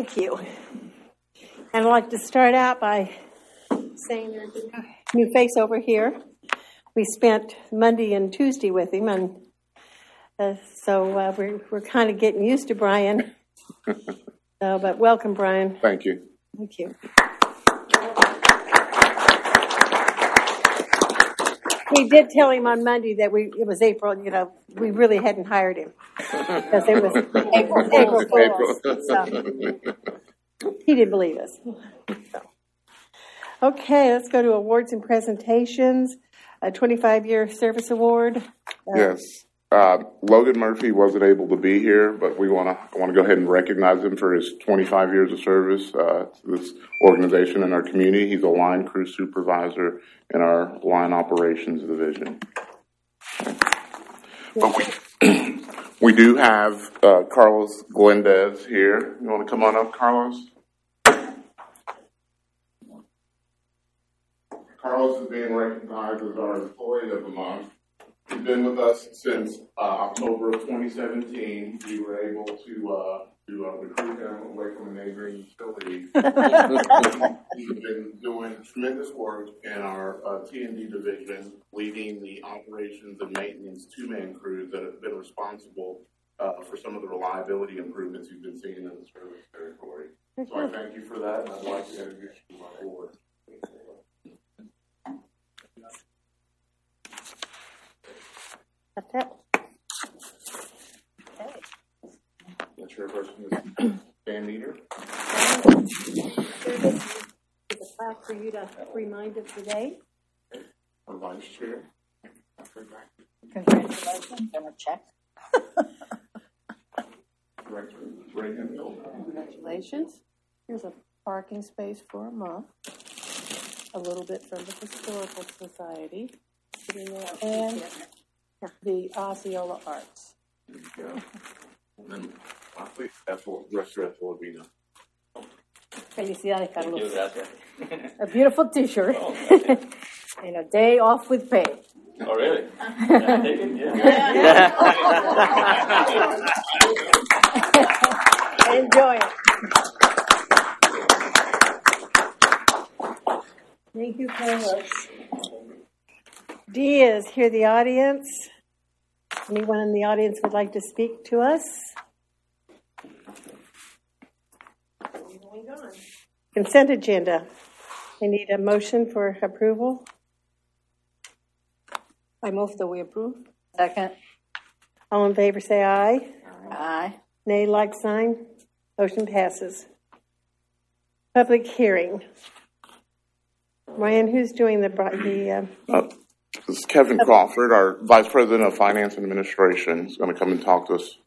Thank you. And I'd like to start out by saying there's a new face over here. We spent Monday and Tuesday with him, and so we're kind of getting used to Brian. But welcome, Brian. Thank you. Thank you. We did tell him on Monday that it was April. We really hadn't hired him because it was April Fools. So he didn't believe us. So. Okay, let's go to awards and presentations. A 25-year service award. Yes. Logan Murphy wasn't able to be here, but I want to go ahead and recognize him for his 25 years of service to this organization and our community. He's a line crew supervisor in our line operations division. But we do have Carlos Glendez here. You want to come on up, Carlos? Carlos is being recognized as our Employee of the Month. He's been with us since October of 2017. We were able to recruit him away from a neighboring utility. He's been doing tremendous work in our T&D division, leading the operations and maintenance two-man crews that have been responsible for some of the reliability improvements you've been seeing in the service territory. So I thank you for that, and I'd like to introduce you to my board. That's it. Okay. The chairperson is Dan Nieder. There's a plaque for you to remind us today. Our vice chair. Congratulations, and a check. Director Ray Hemphill. Congratulations. Here's a parking space for a month. A little bit from the Historical Society. And the Osceola Arts. There you go. And then lastly, Restaurant Filipino. Felicidades, Carlos. A beautiful T-shirt. And a day off with pay. Oh, really? Yeah, take it? Yeah. Enjoy it. Thank you, Carlos. Diaz, hear the audience. Anyone in the audience would like to speak to us? Consent agenda. I need a motion for approval. I move that we approve. Second. All in favor say aye. Aye. Nay, like sign. Motion passes. Public hearing. Ryan, who's doing the This is Kevin Crawford, our Vice President of Finance and Administration. He's going to come and talk to us.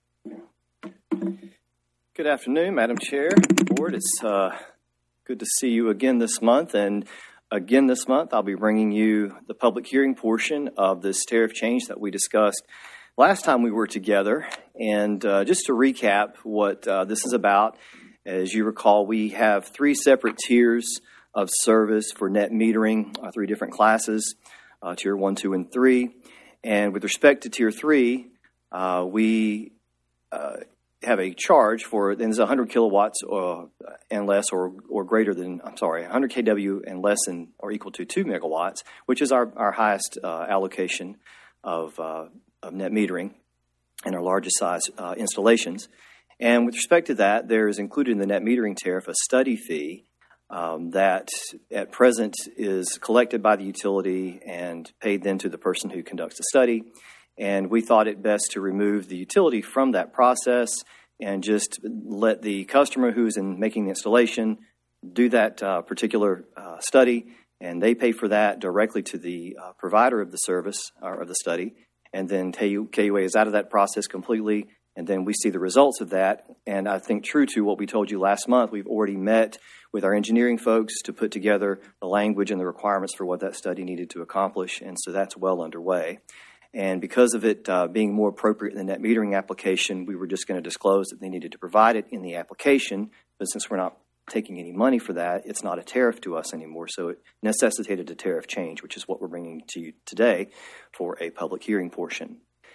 Good afternoon, Madam Chair, Board. It's good to see you again this month. And again this month, I'll be bringing you the public hearing portion of this tariff change that we discussed last time we were together. And just to recap what this is about, as you recall, we have three separate tiers of service for net metering, three different classes. Tier 1, 2, and 3. And with respect to Tier 3, we have a charge for, then there's 100 kilowatts and less or greater than, 100 kW and less than or equal to 2 megawatts, which is our highest allocation of net metering and our largest size installations. And with respect to that, there is included in the net metering tariff a study fee that at present is collected by the utility and paid then to the person who conducts the study. And we thought it best to remove the utility from that process and just let the customer who's making the installation do that particular study, and they pay for that directly to the provider of the service or of the study. And then KUA is out of that process completely, and then we see the results of that. And I think true to what we told you last month, we've already met with our engineering folks to put together the language and the requirements for what that study needed to accomplish, and so that's well underway. And because of it being more appropriate in the net metering application, we were just going to disclose that they needed to provide it in the application, but since we're not taking any money for that, it's not a tariff to us anymore, so it necessitated a tariff change, which is what we're bringing to you today for a public hearing portion.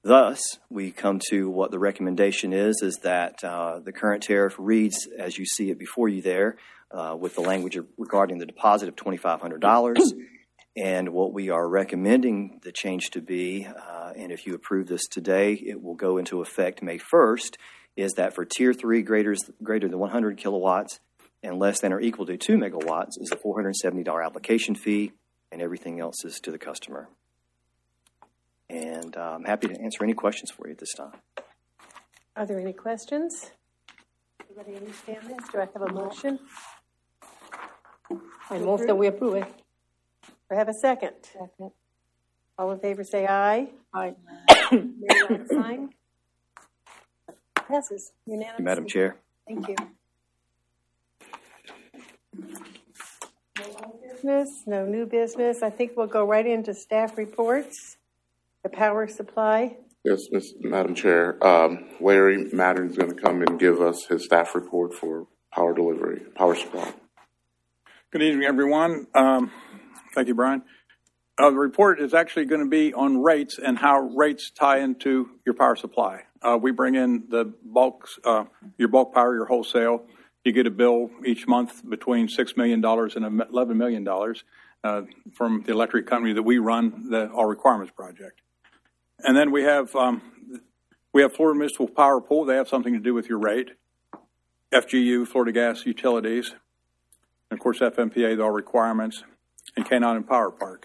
Thus, we come to what the recommendation is that the current tariff reads as you see it before you there, with the language regarding the deposit of $2,500. And what we are recommending the change to be, and if you approve this today, it will go into effect May 1st, is that for Tier 3 greater than 100 kilowatts and less than or equal to 2 megawatts is a $470 application fee, and everything else is to the customer. And I'm happy to answer any questions for you at this time. Are there any questions? Everybody understand this? Do I have a motion? I move that we approve it. Do I have a second? Second. All in favor say aye. Aye. Mary Ellen sign. Passes unanimously. Madam Chair. Thank you. No old business, no new business. I think we'll go right into staff reports. The power supply. Yes, Madam Chair. Larry Mattern's going to come and give us his staff report for power delivery, power supply. Good evening, everyone. Thank you, Brian. The report is actually going to be on rates and how rates tie into your power supply. We bring in the bulks, your bulk power, your wholesale. You get a bill each month between $6 million and $11 million from the electric company that we run the All Requirements Project. And then we have Florida Municipal Power Pool. They have something to do with your rate. FGU, Florida Gas Utilities, and of course FMPA, the All Requirements, and K9 Power Park.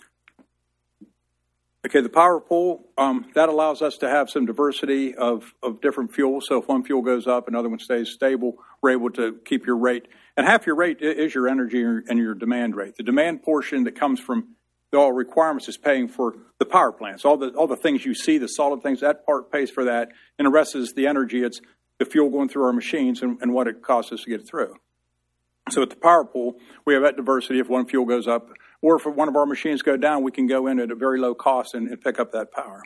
Okay, the power pool, that allows us to have some diversity of different fuels. So if one fuel goes up, another one stays stable, we're able to keep your rate. And half your rate is your energy and your demand rate. The demand portion that comes from the All Requirements is paying for the power plants. All the things you see, the solid things, that part pays for that. And the rest is the energy. It's the fuel going through our machines and what it costs us to get through. So at the power pool, we have that diversity. If one fuel goes up, or if one of our machines go down, we can go in at a very low cost and pick up that power.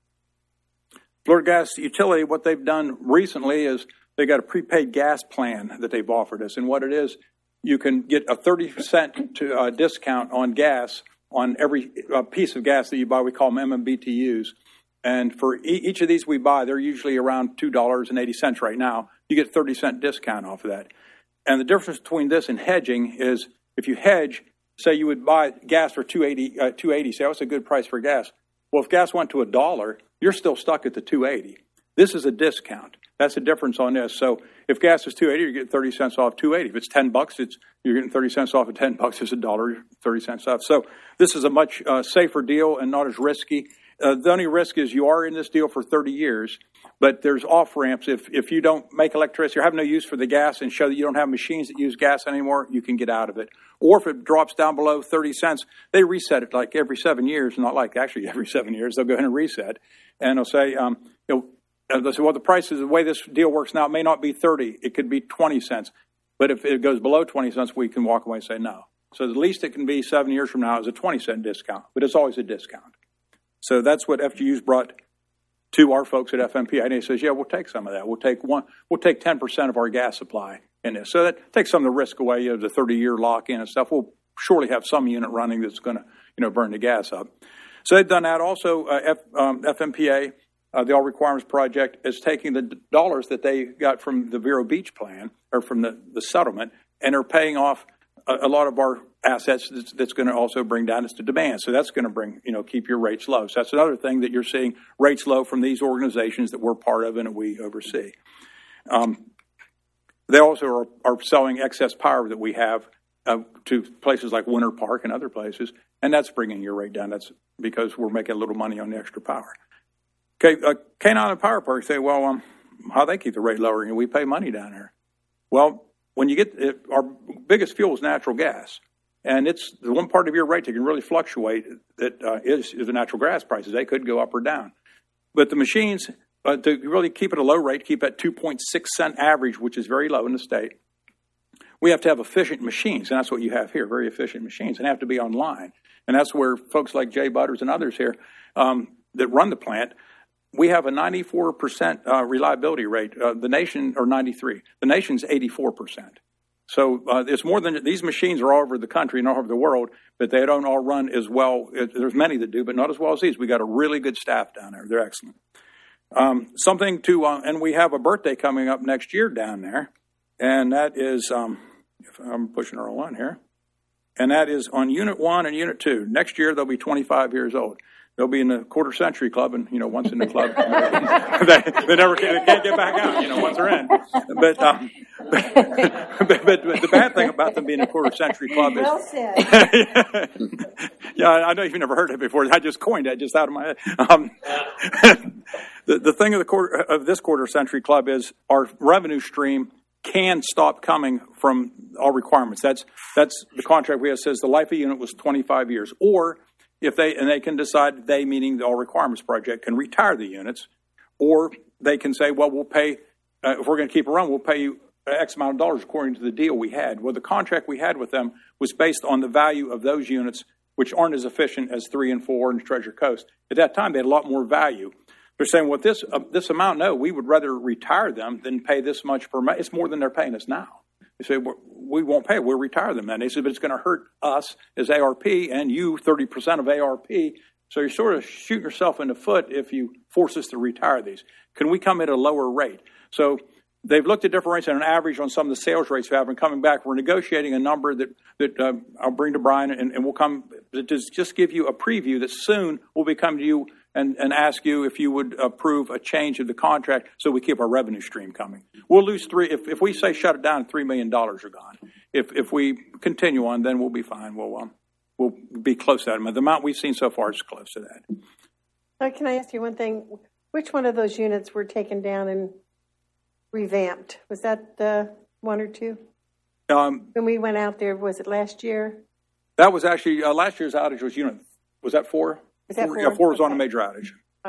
Florida Gas Utility, what they've done recently is they got a prepaid gas plan that they've offered us. And what it is, you can get a 30% discount on gas on every piece of gas that you buy. We call them MMBTUs. And for each of these we buy, they're usually around $2.80 right now. You get a 30% discount off of that. And the difference between this and hedging is if you hedge, say you would buy gas for $2.80, say, oh, it's a good price for gas. Well, if gas went to $1, you're still stuck at the $2.80. This is a discount. That's the difference on this. So if gas is $2.80, you're getting 30 cents off $2.80. If it's $10, you're getting 30 cents off of $10. It's $1, 30 cents off. So this is a much safer deal and not as risky. The only risk is you are in this deal for 30 years, but there's off-ramps. If you don't make electricity or have no use for the gas and show that you don't have machines that use gas anymore, you can get out of it. Or if it drops down below 30 cents, they reset it like every 7 years, not like actually every 7 years. They'll go ahead and reset. And they'll say, they'll say, well, the price is the way this deal works now. It may not be 30. It could be 20 cents. But if it goes below 20 cents, we can walk away and say no. So the least it can be 7 years from now is a 20-cent discount, but it's always a discount. So that's what FGU's brought to our folks at FMPA. And he says, yeah, we'll take some of that. We'll take 10% of our gas supply in this. So that takes some of the risk away of the 30-year lock-in and stuff. We'll surely have some unit running that's going to burn the gas up. So they've done that. Also, FMPA, the All Requirements Project, is taking the dollars that they got from the Vero Beach plan or from the settlement, and are paying off a lot of our assets. That's going to also bring down the demand. So that's going to keep your rates low. So that's another thing that you're seeing rates low from these organizations that we're part of and that we oversee. They also are selling excess power that we have to places like Winter Park and other places, and that's bringing your rate down. That's because we're making a little money on the extra power. Okay, K9 and Power Park say, well, how they keep the rate lower? And we pay money down there. Well, when you get our biggest fuel is natural gas, and it's the one part of your rate that can really fluctuate. That is the natural gas prices. They could go up or down, but the machines to really keep it a low rate, keep that 2.6 cent average, which is very low in the state. We have to have efficient machines, and that's what you have here, very efficient machines, and have to be online. And that's where folks like Jay Butters and others here that run the plant, we have a 94% reliability rate. The nation, or 93. The nation's 84%. So it's more than these machines are all over the country and all over the world, but they don't all run as well. There's many that do, but not as well as these. We got a really good staff down there. They're excellent. Something to, and we have a birthday coming up next year down there, and that is, if I'm pushing our line here, and that is on Unit 1 and Unit 2. Next year, they'll be 25 years old. They'll be in the Quarter Century Club, and, once in the club, they can't get back out, once they're in. But the bad thing about them being in the Quarter Century Club is... Well said. Yeah, I know you've never heard it before. I just coined it just out of my head. The thing of this Quarter Century Club is our revenue stream can stop coming from all requirements. That's the contract we have says the life of the unit was 25 years. Or if they can decide, they meaning the all requirements project, can retire the units, or they can say, well, we'll pay, if we're going to keep it around, we'll pay you X amount of dollars according to the deal we had. Well, the contract we had with them was based on the value of those units, which aren't as efficient as 3 and 4 and Treasure Coast. At that time, they had a lot more value. They're saying, well, this amount, no, we would rather retire them than pay this much per month. It's more than they're paying us now. They say, we won't pay it. We'll retire them then. They said, but it's going to hurt us as ARP and you 30% of ARP. So you're sort of shooting yourself in the foot if you force us to retire these. Can we come at a lower rate? So they've looked at different rates and an average on some of the sales rates we have been coming back. We're negotiating a number that I'll bring to Brian and we'll come to just give you a preview that soon we'll be coming to you and ask you if you would approve a change of the contract so we keep our revenue stream coming. We'll lose if we say shut it down, $3 million are gone. If we continue on, then we'll be fine. We'll be close to that. The amount we've seen so far is close to that. Can I ask you one thing? Which one of those units were taken down and revamped? Was that 1 or 2? When we went out there, was it last year? That was actually last year's outage was that 4? Was that 4? Yeah, 4 was on a major outage.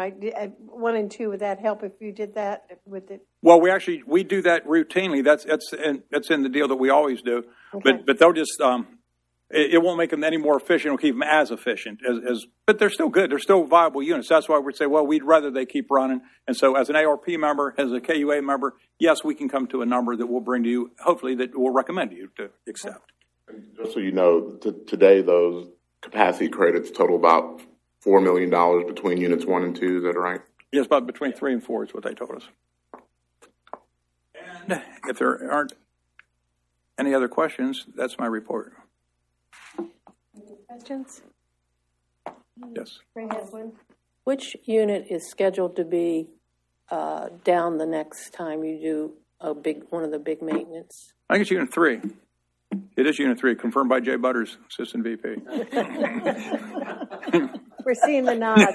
1 and 2, would that help if you did that with it? Well, we do that routinely. That's in the deal that we always do. Okay. But they'll just it won't make them any more efficient. It'll keep them as efficient but they're still good. They're still viable units. That's why we'd say, well, we'd rather they keep running. And so as an ARP member, as a KUA member, yes, we can come to a number that we'll bring to you, hopefully that we'll recommend to you to accept. And just so you know, today those capacity credits total about $4 million between units 1 and 2. Is that right? Yes, about between 3 and 4 is what they told us. And if there aren't any other questions, that's my report. Questions? Yes. Ray has one. Which unit is scheduled to be down the next time you do one of the big maintenance? I think it's Unit 3. It is Unit 3, confirmed by Jay Butters, Assistant VP. We're seeing the nods.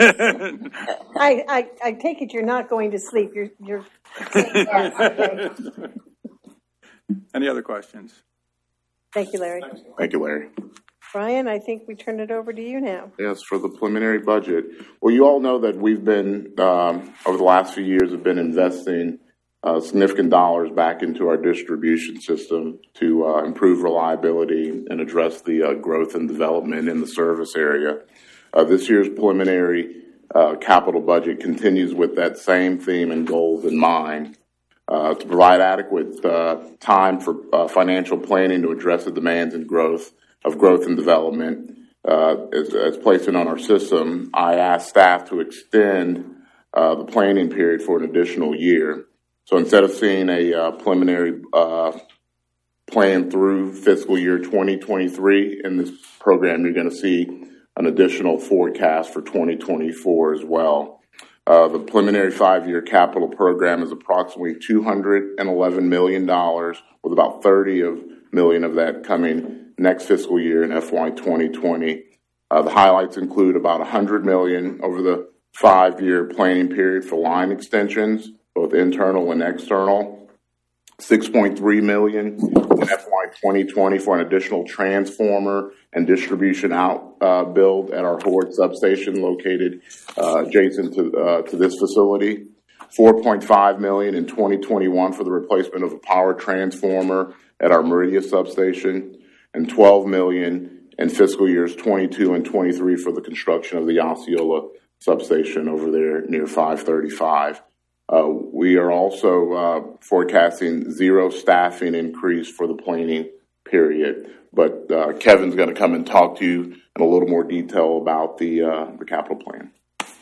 I take it you're not going to sleep. You're saying yes. Okay. Any other questions? Thank you, Larry. Thank you, Larry. Brian, I think we turn it over to you now. Yes, for the preliminary budget. Well, you all know that we've been, over the last few years, have been investing significant dollars back into our distribution system to improve reliability and address the growth and development in the service area. This year's preliminary capital budget continues with that same theme and goals in mind. To provide adequate time for financial planning to address the demands and growth and development as placed in on our system, I asked staff to extend the planning period for an additional year. So instead of seeing a preliminary plan through fiscal year 2023 in this program, you're going to see an additional forecast for 2024 as well. The preliminary 5-year capital program is approximately $211 million, with about $30 million of that coming next fiscal year in FY 2020. The highlights include about $100 million over the 5-year planning period for line extensions, both internal and external. $6.3 million in FY 2020 for an additional transformer and distribution out build at our Horde substation located adjacent to this facility. $4.5 million in 2021 for the replacement of a power transformer at our Meridia substation, and $12 million in fiscal years 22 and 23 for the construction of the Osceola substation over there near 535. We are also forecasting 0 staffing increase for the planning period. But Kevin's going to come and talk to you in a little more detail about the capital plan.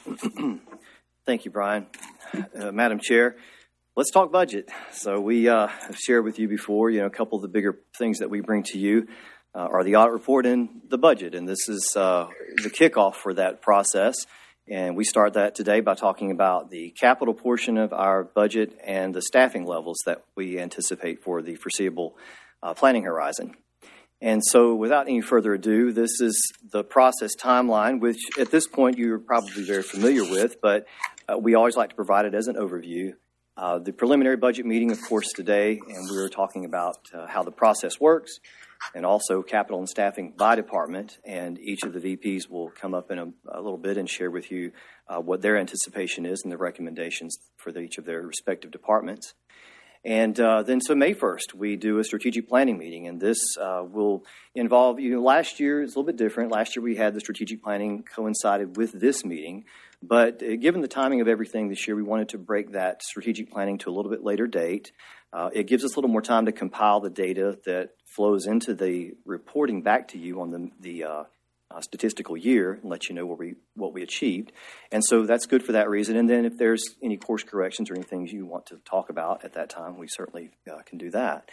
Thank you, Brian. Madam Chair, let's talk budget. So we have shared with you before, a couple of the bigger things that we bring to you are the audit report and the budget. And this is the kickoff for that process. And we start that today by talking about the capital portion of our budget and the staffing levels that we anticipate for the foreseeable planning horizon. And so without any further ado, this is the process timeline, which at this point you're probably very familiar with, but we always like to provide it as an overview. The preliminary budget meeting, of course, today, and we were talking about how the process works, and also capital and staffing by department, and each of the VPs will come up in a little bit and share with you what their anticipation is and the recommendations for each of their respective departments. And then so May 1st, we do a strategic planning meeting, and this will involve, last year is a little bit different. Last year we had the strategic planning coincided with this meeting, but given the timing of everything this year, we wanted to break that strategic planning to a little bit later date. It gives us a little more time to compile the data that flows into the reporting back to you on the statistical year and let you know what we achieved. And so that's good for that reason. And then if there's any course corrections or anything you want to talk about at that time, we certainly can do that.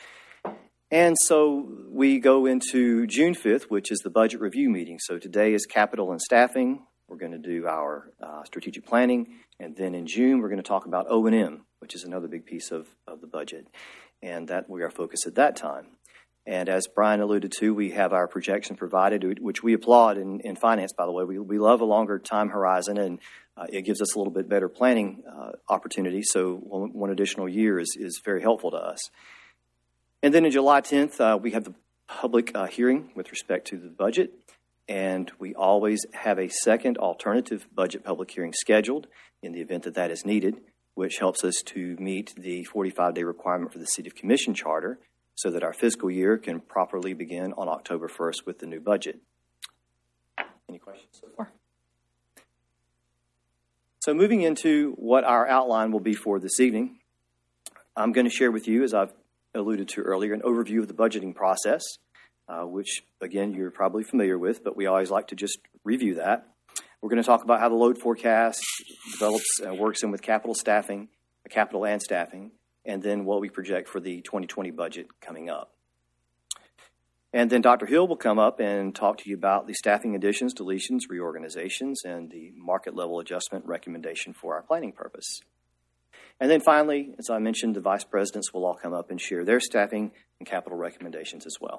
And so we go into June 5th, which is the budget review meeting. So today is capital and staffing. We're going to do our strategic planning. And then in June, we're going to talk about O&M, which is another big piece of the budget. And that we are focused at that time. And as Brian alluded to, we have our projection provided, which we applaud in finance, by the way. We love a longer time horizon, and it gives us a little bit better planning opportunity. So one additional year is very helpful to us. And then on July 10th, we have the public hearing with respect to the budget. And we always have a second alternative budget public hearing scheduled in the event that is needed, which helps us to meet the 45-day requirement for the City of Commission Charter, so that our fiscal year can properly begin on October 1st with the new budget. Any questions so far? So moving into what our outline will be for this evening, I'm going to share with you, as I've alluded to earlier, an overview of the budgeting process, which, again, you're probably familiar with, but we always like to just review that. We're going to talk about how the load forecast develops and works in with capital and staffing, and then what we project for the 2020 budget coming up. And then Dr. Hill will come up and talk to you about the staffing additions, deletions, reorganizations, and the market level adjustment recommendation for our planning purpose. And then finally, as I mentioned, the vice presidents will all come up and share their staffing and capital recommendations as well.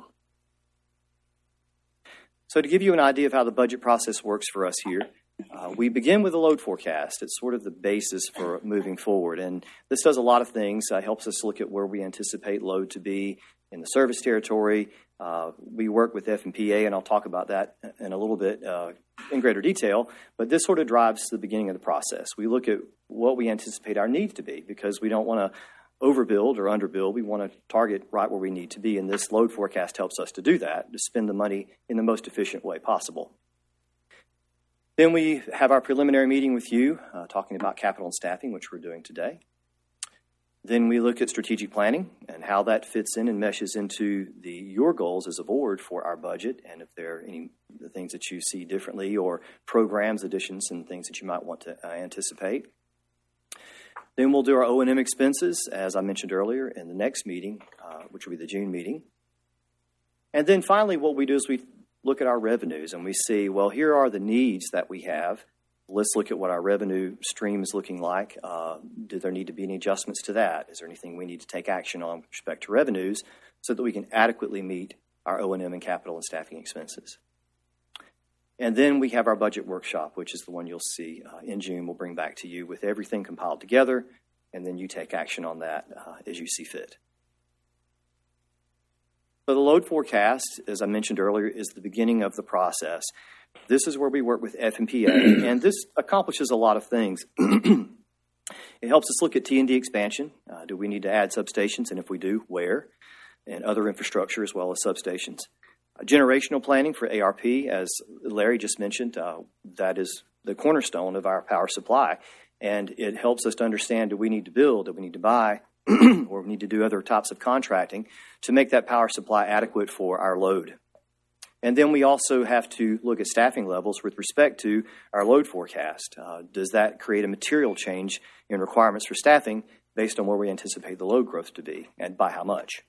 So to give you an idea of how the budget process works for us here, we begin with a load forecast. It's sort of the basis for moving forward. And this does a lot of things. It helps us look at where we anticipate load to be in the service territory. We work with FMPA, and I'll talk about that in a little bit in greater detail. But this sort of drives the beginning of the process. We look at what we anticipate our needs to be because we don't want to overbuild or underbuild. We want to target right where we need to be. And this load forecast helps us to do that, to spend the money in the most efficient way possible. Then we have our preliminary meeting with you, talking about capital and staffing, which we're doing today. Then we look at strategic planning and how that fits in and meshes into your goals as a board for our budget, and if there are any things that you see differently or programs, additions, and things that you might want to anticipate. Then we'll do our O&M expenses, as I mentioned earlier, in the next meeting, which will be the June meeting. And then finally, what we do is we look at our revenues and we see, well, here are the needs that we have. Let's look at what our revenue stream is looking like. Do there need to be any adjustments to that? Is there anything we need to take action on with respect to revenues so that we can adequately meet our O&M and capital and staffing expenses? And then we have our budget workshop, which is the one you'll see in June. We'll bring back to you with everything compiled together, and then you take action on that as you see fit. So the load forecast, as I mentioned earlier, is the beginning of the process. This is where we work with FMPA, and this accomplishes a lot of things. It helps us look at T&D expansion. Do we need to add substations, and if we do, where? And other infrastructure as well as substations. Generational planning for ARP, as Larry just mentioned, that is the cornerstone of our power supply. And it helps us to understand, do we need to build, do we need to buy, or we need to do other types of contracting to make that power supply adequate for our load. And then we also have to look at staffing levels with respect to our load forecast. Does that create a material change in requirements for staffing based on where we anticipate the load growth to be, and by how much?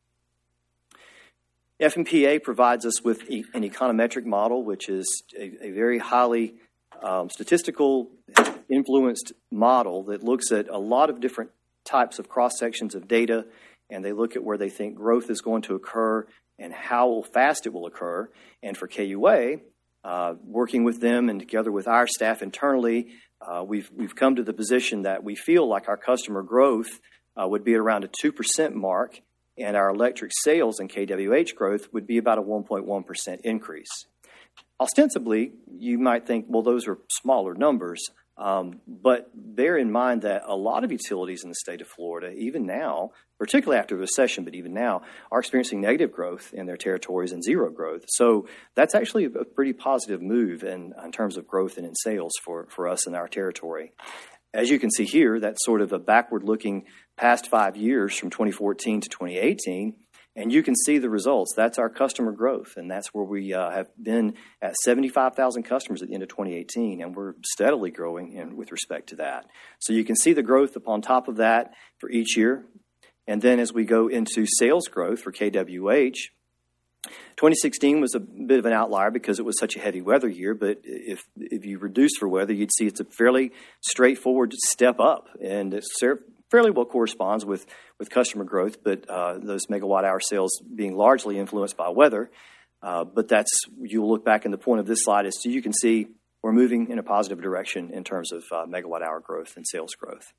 FMPA provides us with an econometric model, which is a very highly statistical influenced model that looks at a lot of different types of cross sections of data, and they look at where they think growth is going to occur and how fast it will occur. And for KUA, working with them and together with our staff internally, we've come to the position that we feel like our customer growth would be around a 2% mark, and our electric sales and KWH growth would be about a 1.1% increase. Ostensibly, you might think, well, those are smaller numbers, but bear in mind that a lot of utilities in the state of Florida, even now, particularly after the recession, but even now, are experiencing negative growth in their territories and zero growth. So that's actually a pretty positive move in terms of growth and in sales for us in our territory. As you can see here, that's sort of a backward-looking past 5 years from 2014 to 2018, and you can see the results. That's our customer growth, and that's where we have been at 75,000 customers at the end of 2018, and we're steadily growing with respect to that. So you can see the growth upon top of that for each year. And then as we go into sales growth for KWH, 2016 was a bit of an outlier because it was such a heavy weather year, but if you reduce for weather, you'd see it's a fairly straightforward step up, and it's fairly well corresponds with customer growth, but those megawatt hour sales being largely influenced by weather. But you'll look back, and the point of this slide is so you can see we're moving in a positive direction in terms of megawatt hour growth and sales growth.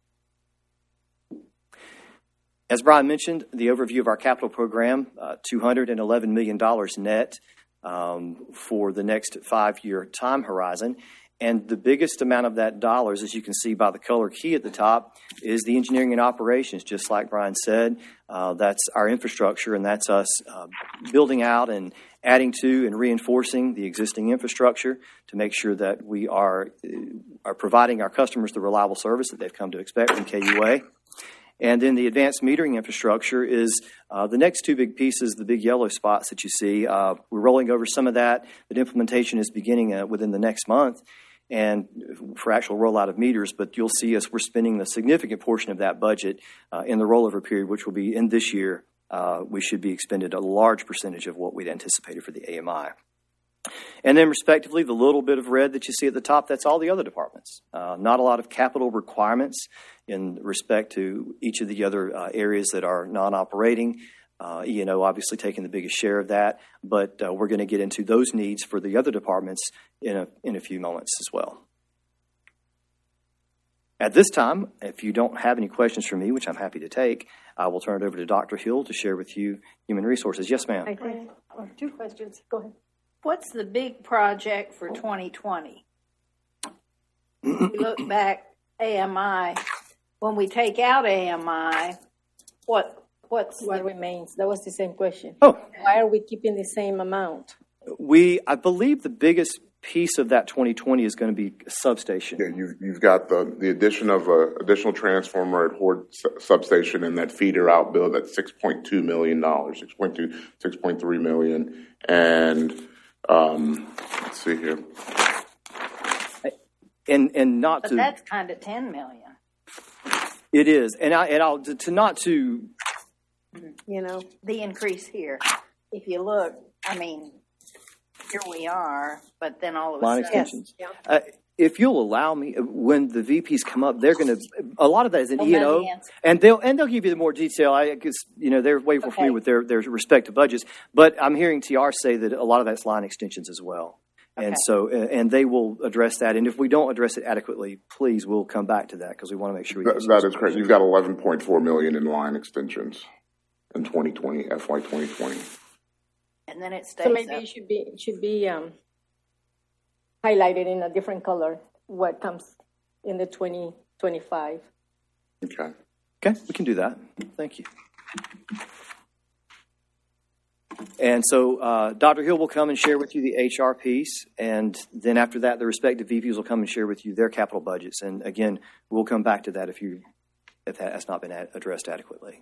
As Brian mentioned, the overview of our capital program, $211 million net for the next 5-year time horizon. And the biggest amount of that dollars, as you can see by the color key at the top, is the engineering and operations. Just like Brian said, that's our infrastructure, and that's us building out and adding to and reinforcing the existing infrastructure to make sure that we are providing our customers the reliable service that they've come to expect from KUA. And then the advanced metering infrastructure is the next two big pieces, the big yellow spots that you see. We're rolling over some of that. The implementation is beginning within the next month and for actual rollout of meters, but you'll see we're spending a significant portion of that budget in the rollover period, which will be in this year. We should be expended a large percentage of what we'd anticipated for the AMI. And then, respectively, the little bit of red that you see at the top, that's all the other departments. Not a lot of capital requirements in respect to each of the other areas that are non-operating. E&O obviously taking the biggest share of that, but we're going to get into those needs for the other departments in a few moments as well. At this time, if you don't have any questions for me, which I'm happy to take, I will turn it over to Dr. Hill to share with you human resources. Yes, ma'am. I think, 2 questions. Go ahead. What's the big project for 2020? We look back, AMI. When we take out AMI, what remains? That was the same question. Oh. Why are we keeping the same amount? I believe the biggest piece of that 2020 is going to be a substation. Yeah, you've got the addition of an additional transformer at Horde substation and that feeder out bill that's $6.2 million, $6.3 million. And let's see here. And not but to. That's kind of $10 million. It is, The increase here. If you look, here we are, but then all of a line sudden. extensions. Yeah. If you'll allow me, when the VPs come up, they're going to. A lot of that is in E&O, and they'll give you the more detail. Because they're way more familiar with their respective budgets. But I'm hearing TR say that a lot of that's line extensions as well. And so, and they will address that. And if we don't address it adequately, please, we'll come back to that because we want to make sure we. That is correct. You've got $11.4 million in line extensions in 2020, FY 2020. And then it stays. So maybe it should be highlighted in a different color. What comes in the 2025? Okay, we can do that. Thank you. And so Dr. Hill will come and share with you the HR piece, and then after that, the respective VPs will come and share with you their capital budgets. And again, we'll come back to that if that has not been addressed adequately.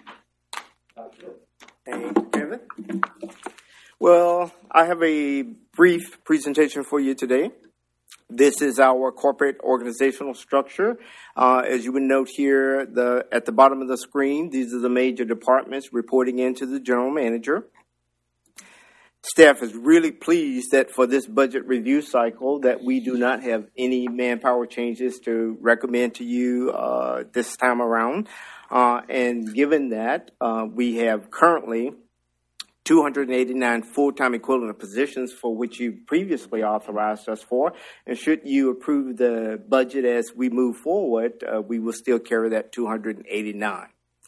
Thank you, Kevin. Well, I have a brief presentation for you today. This is our corporate organizational structure. As you would note here, at the bottom of the screen, these are the major departments reporting into the general manager. Staff is really pleased that for this budget review cycle that we do not have any manpower changes to recommend to you this time around. And given that, we have currently 289 full-time equivalent positions for which you previously authorized us for. And should you approve the budget as we move forward, we will still carry that 289.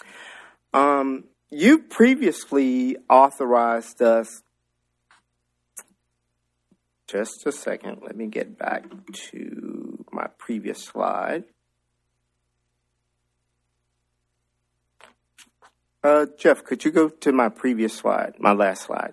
You previously authorized us. Just a second. Let me get back to my previous slide. Jeff, could you go to my previous slide, my last slide?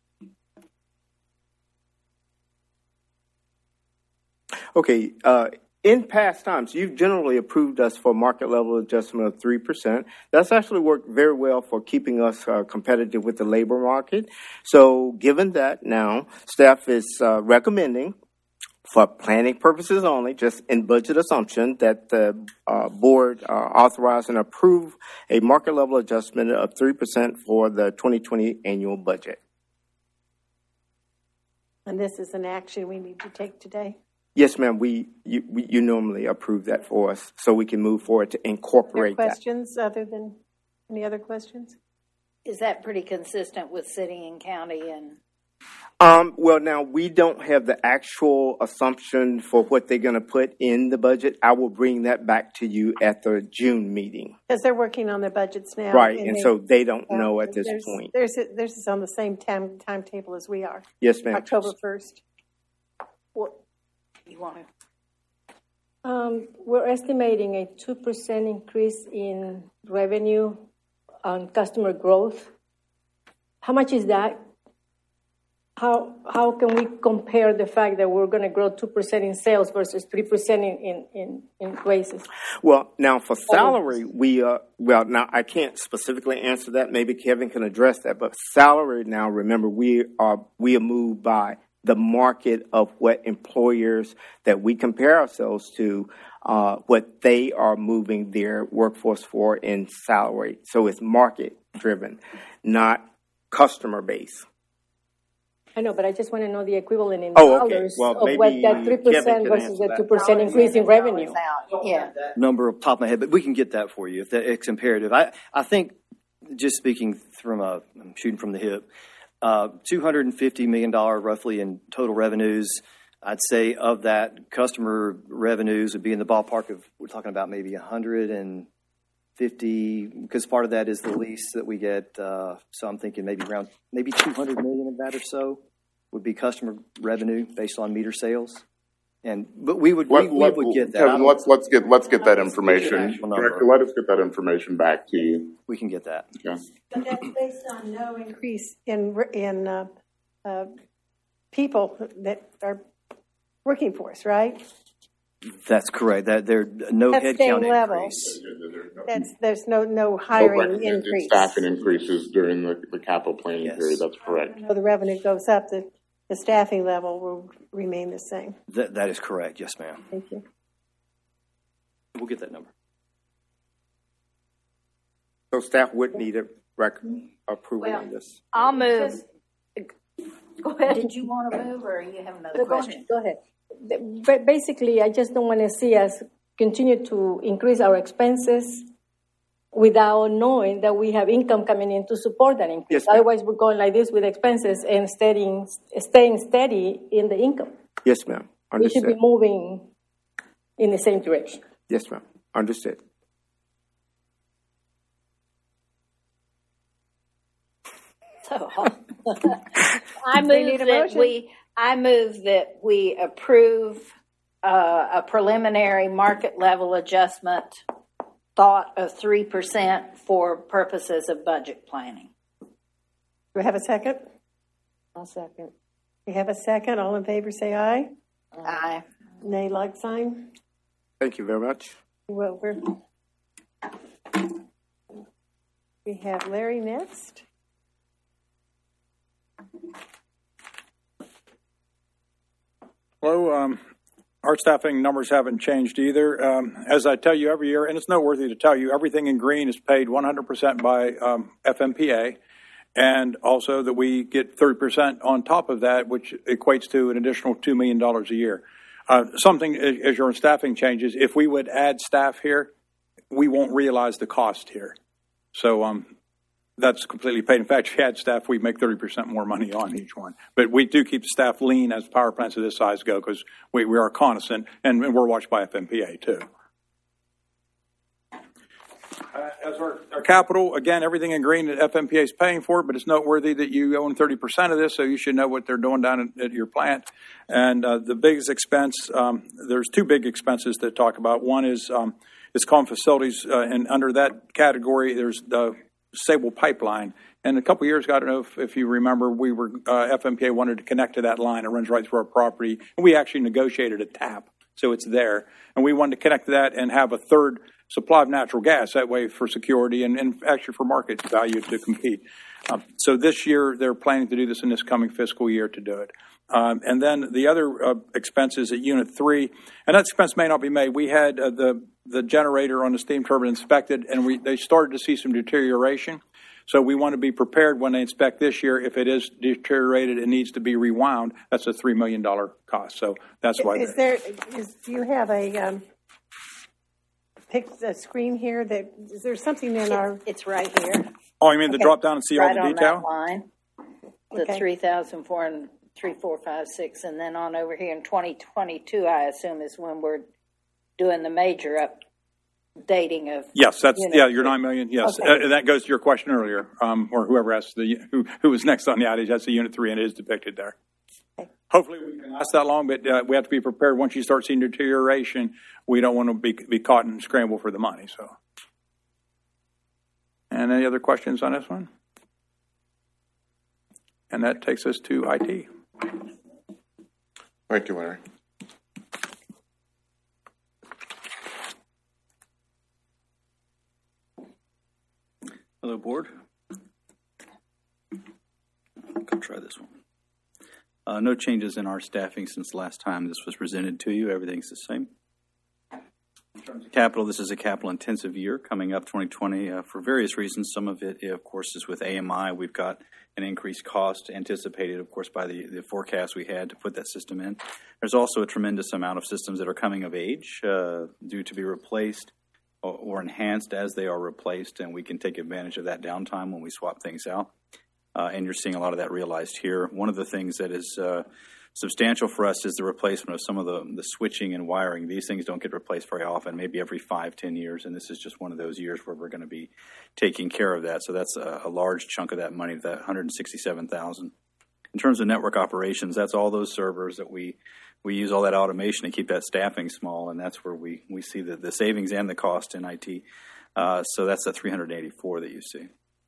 Okay. In past times, you've generally approved us for market level adjustment of 3%. That's actually worked very well for keeping us competitive with the labor market. So given that now, staff is recommending, for planning purposes only, just in budget assumption, that the board authorize and approve a market level adjustment of 3% for the 2020 annual budget. And this is an action we need to take today. Yes, ma'am. You normally approve that for us, so we can move forward to incorporate that. Questions other than any other questions? Is that pretty consistent with city and county and? Well, now we don't have the actual assumption for what they're going to put in the budget. I will bring that back to you at the June meeting. Because they're working on their budgets now. Right, and so they don't know at this point. Theirs is on the same timetable as we are. Yes, ma'am. October 1st. What you want to? We're estimating a 2% increase in revenue on customer growth. How much is that? How can we compare the fact that we're going to grow 2% in sales versus 3% in raises? Well, now for salary, now I can't specifically answer that. Maybe Kevin can address that. But salary now, remember, we are moved by the market of what employers that we compare ourselves to, what they are moving their workforce for in salary. So it's market driven, not customer based. I know, but I just want to know the equivalent in Okay. dollars Well, of what that 3% versus the 2% increase in revenue. Yeah. Number off the top of my head, but we can get that for you if it's imperative. I think, just speaking I'm shooting from the hip, $250 million roughly in total revenues. I'd say of that, customer revenues would be in the ballpark of, we're talking about maybe 150, because part of that is the lease that we get. So I'm thinking maybe 200 million of that or so would be customer revenue based on meter sales. But we would get that. Kevin, let's get that information. Number. Director, let us get that information back to you. We can get that. Okay. But that's based on no increase in people that are working for us, right? That's correct. That there no That's headcount same level. increase. There's no hiring recommended increase. staffing increases during the capital planning Yes. period. That's correct. So the revenue goes up, the staffing level will remain the same. That is correct. Yes, ma'am. Thank you. We'll get that number. So staff would need a approval on this. I'll move. Go ahead. Did you want to move, or you have another question? Go ahead. But basically, I just don't want to see us continue to increase our expenses without knowing that we have income coming in to support that increase. Yes, ma'am. Otherwise, we're going like this with expenses and staying steady in the income. Yes, ma'am. We should Understood. be moving in the same direction. Yes, ma'am. Understood. So I move that we approve a preliminary market level adjustment thought of 3% for purposes of budget planning. we have a second? I'll second. We have a second. All in favor, say aye. Aye. Nay, like sign. Thank you very much. Well, we have Larry next. Hello. Our staffing numbers haven't changed either. As I tell you every year, and it's noteworthy to tell you, everything in green is paid 100% by FMPA, and also that we get 30% on top of that, which equates to an additional $2 million a year. Something, as your staffing changes, if we would add staff here, we won't realize the cost here. So that's completely paid. In fact, if you add staff, we make 30% more money on each one. But we do keep the staff lean as power plants of this size go, because we are cognizant, and we're watched by FMPA too. As our capital, again, everything in green that FMPA is paying for, but it's noteworthy that you own 30% of this, so you should know what they're doing down at your plant. And the biggest expense, there's two big expenses to talk about. One is it's called facilities, and under that category, there's the Sable pipeline. And a couple of years ago, I don't know if you remember, FMPA wanted to connect to that line. It runs right through our property, and we actually negotiated a tap, so it's there. And we wanted to connect to that and have a third supply of natural gas, that way for security and actually for market value to compete. So this year, they're planning to do this in this coming fiscal year to do it. And then the other expenses at Unit 3, and that expense may not be made. We had the generator on the steam turbine inspected, and they started to see some deterioration. So we want to be prepared when they inspect this year. If it is deteriorated, it needs to be rewound. That's a $3 million cost. So that's why. Do you have a screen here? Is there something in our? It's right here. Oh, you mean to drop down and see right all the detail? Right on that line. The Okay. 3,004 and 3, 4, 5, 6, and then on over here in 2022, I assume is when we're doing the major updating of. Yes, that's Unit your 9 million. Yes, Okay. that goes to your question earlier, or whoever asked who was next on the outage. That's the Unit 3, and it is depicted there. Okay. Hopefully, we can last that long, but we have to be prepared. Once you start seeing deterioration, we don't want to be caught and scramble for the money. So, and any other questions on this one? And that takes us to IT. Thank you, Larry. Hello, Board. I'll try this one. No changes in our staffing since the last time this was presented to you. Everything's the same. In terms of capital, this is a capital-intensive year coming up 2020 for various reasons. Some of it, of course, is with AMI. We've got an increased cost anticipated, of course, by the forecast we had to put that system in. There's also a tremendous amount of systems that are coming of age due to be replaced or enhanced as they are replaced, and we can take advantage of that downtime when we swap things out. And you're seeing a lot of that realized here. One of the things that is substantial for us is the replacement of some of the switching and wiring. These things don't get replaced very often, maybe every 5-10 years, and this is just one of those years where we're going to be taking care of that. So that's a large chunk of that money, that $167,000. In terms of network operations, that's all those servers that we use all that automation to keep that staffing small, and that's where we see the savings and the cost in IT. So that's the $384 that you see.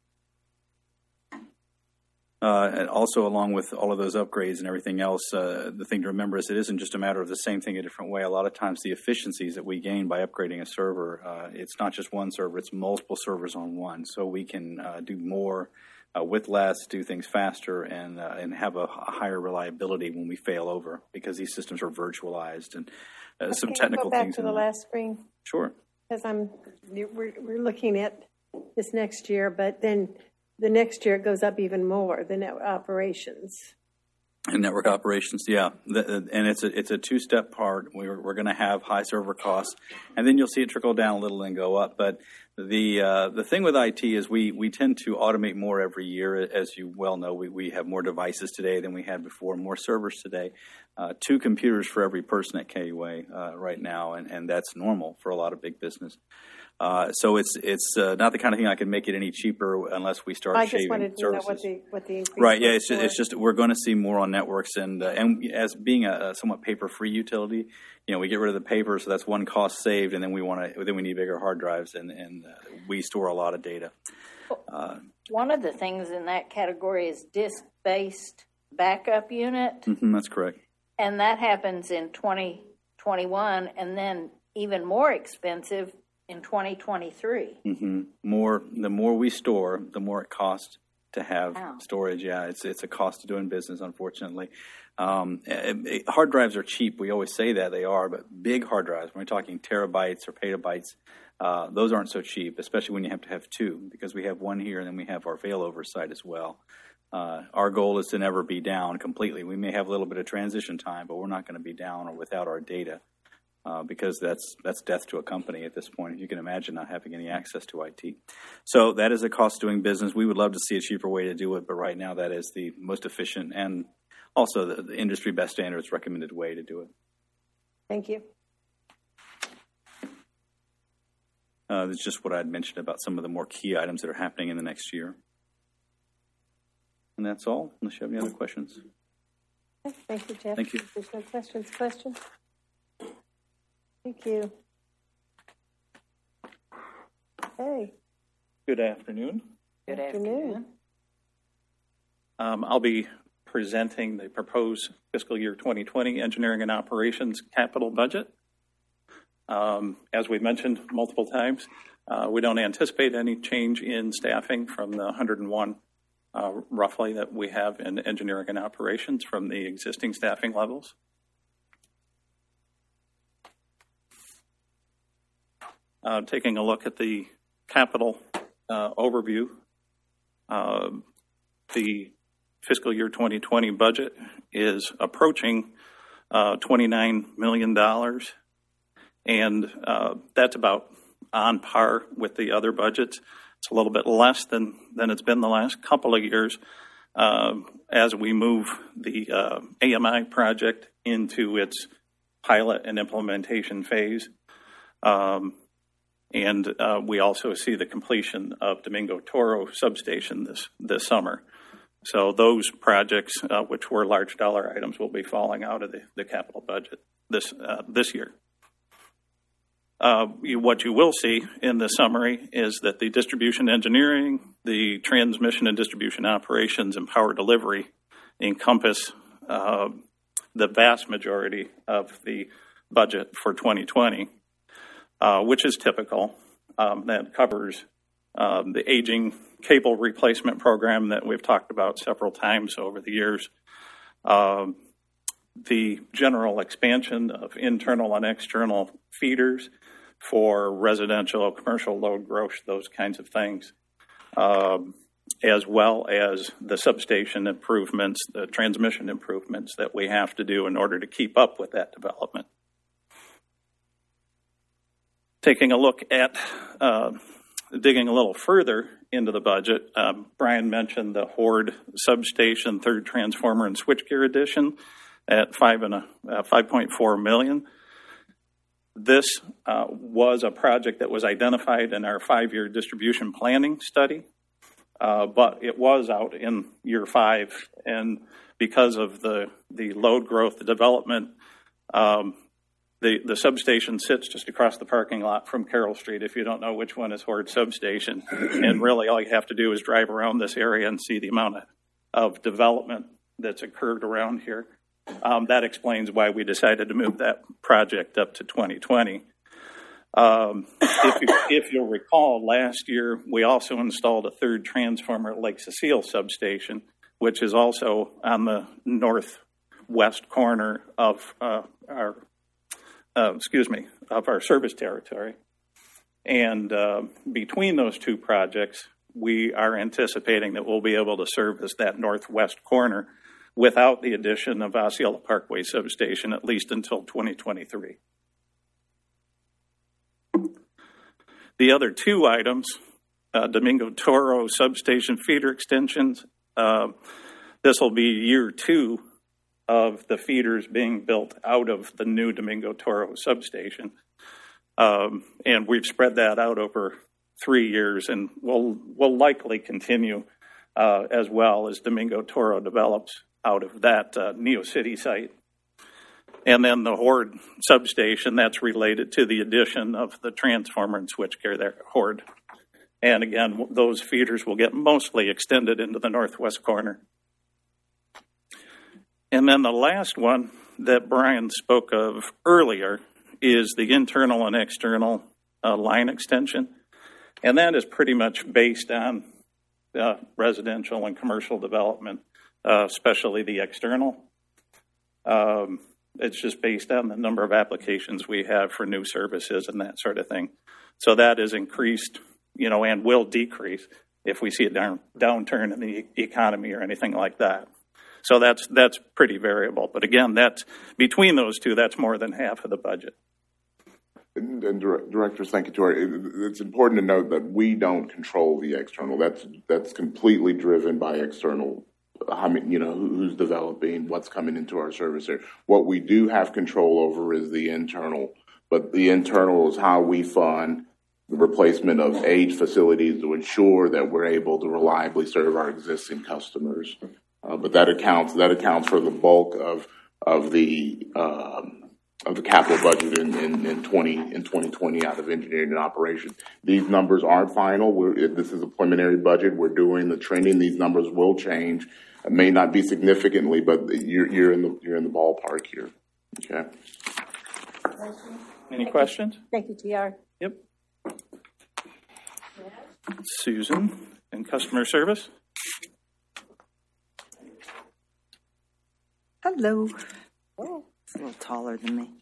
And also, along with all of those upgrades and everything else, the thing to remember is it isn't just a matter of the same thing a different way. A lot of times the efficiencies that we gain by upgrading a server, it's not just one server, it's multiple servers on one. So we can do more with less, do things faster, and have a higher reliability when we fail over, because these systems are virtualized and some technical Go back things. to the last screen, Sure. because we're looking at this next year, but then the next year it goes up even more, the net operations. And network operations, yeah, and it's a two-step part. We're going to have high server costs, and then you'll see it trickle down a little and go up. But the thing with IT is we tend to automate more every year. As you well know, we have more devices today than we had before, more servers today. 2 computers for every person at KUA right now, and that's normal for a lot of big business. So it's not the kind of thing I can make it any cheaper unless we start shaving I just wanted to know services. what the increase Right, yeah, was it's just we're going to see more on networks, and as being a somewhat paper-free utility, we get rid of the paper, so that's one cost saved, and then we need bigger hard drives, and we store a lot of data. One of the things in that category is disk-based backup unit, That's correct. and that happens in 2021, and then even more expensive in 2023. The more we store, the more it costs to have Wow. storage. Yeah, it's a cost of doing business, unfortunately. Hard drives are cheap. We always say that they are, but big hard drives, when we're talking terabytes or petabytes, those aren't so cheap, especially when you have to have two, because we have one here and then we have our failover site as well. Our goal is to never be down completely. We may have a little bit of transition time, but we're not going to be down or without our data. Because that's death to a company at this point. If you can imagine not having any access to IT. So that is a cost doing business. We would love to see a cheaper way to do it, but right now that is the most efficient and also the industry best standards recommended way to do it. Thank you. That's just what I'd mentioned about some of the more key items that are happening in the next year. And that's all, unless you have any other questions. Okay, thank you, Jeff. Thank you. There's no questions. Questions? Thank you. Hey, Good afternoon. Good afternoon. I'll be presenting the proposed fiscal year 2020 engineering and operations capital budget. As we've mentioned multiple times, we don't anticipate any change in staffing from the 101 roughly that we have in engineering and operations from the existing staffing levels. Taking a look at the capital overview, the fiscal year 2020 budget is approaching $29 million, and that's about on par with the other budgets. It's a little bit less than it's been the last couple of years as we move the AMI project into its pilot and implementation phase. And we also see the completion of Domingo Toro substation this summer. So those projects, which were large dollar items, will be falling out of the capital budget this year. What you will see in the summary is that the distribution engineering, the transmission and distribution operations, and power delivery encompass the vast majority of the budget for 2020. Which is typical. That covers the aging cable replacement program that we've talked about several times over the years, the general expansion of internal and external feeders for residential, commercial load growth, those kinds of things, as well as the substation improvements, the transmission improvements that we have to do in order to keep up with that development. Taking a look at digging a little further into the budget, Brian mentioned the Horde substation third transformer and switchgear addition at $5.4 million. This was a project that was identified in our 5-year distribution planning study, but it was out in year 5, and because of the load growth, the development, the substation sits just across the parking lot from Carroll Street, if you don't know which one is Horde Substation. And really all you have to do is drive around this area and see the amount of development that's occurred around here. That explains why we decided to move that project up to 2020. If you'll recall, last year we also installed a third transformer at Lake Cecile Substation, which is also on the northwest corner of our service territory. And between those two projects, we are anticipating that we'll be able to service that northwest corner without the addition of Osceola Parkway Substation, at least until 2023. The other two items, Domingo Toro Substation feeder extensions, this will be year 2 of the feeders being built out of the new Domingo Toro substation. And we've spread that out over 3 years, and we'll likely continue as well as Domingo Toro develops out of that NeoCity site. And then the Horde substation, that's related to the addition of the transformer and switchgear there at Horde. And again, those feeders will get mostly extended into the northwest corner. And then the last one that Brian spoke of earlier is the internal and external line extension. And that is pretty much based on residential and commercial development, especially the external. It's just based on the number of applications we have for new services and that sort of thing. So that is increased, and will decrease if we see a downturn in the economy or anything like that. So that's pretty variable. But again, that's between those two, that's more than half of the budget. And directors, thank you, Tori. It's important to note that we don't control the external. That's completely driven by external. Who's developing, what's coming into our service area. What we do have control over is the internal, but the internal is how we fund the replacement of aged facilities to ensure that we're able to reliably serve our existing customers. But that accounts for the bulk of the capital budget in 2020 out of engineering and operations. These numbers aren't final. This is a preliminary budget. We're doing the trending. These numbers will change. It may not be significantly, but you're in the ballpark here. Okay. Any questions? Thank you, TR. Yep. Susan in customer service. Hello. Oh, it's a little taller than me.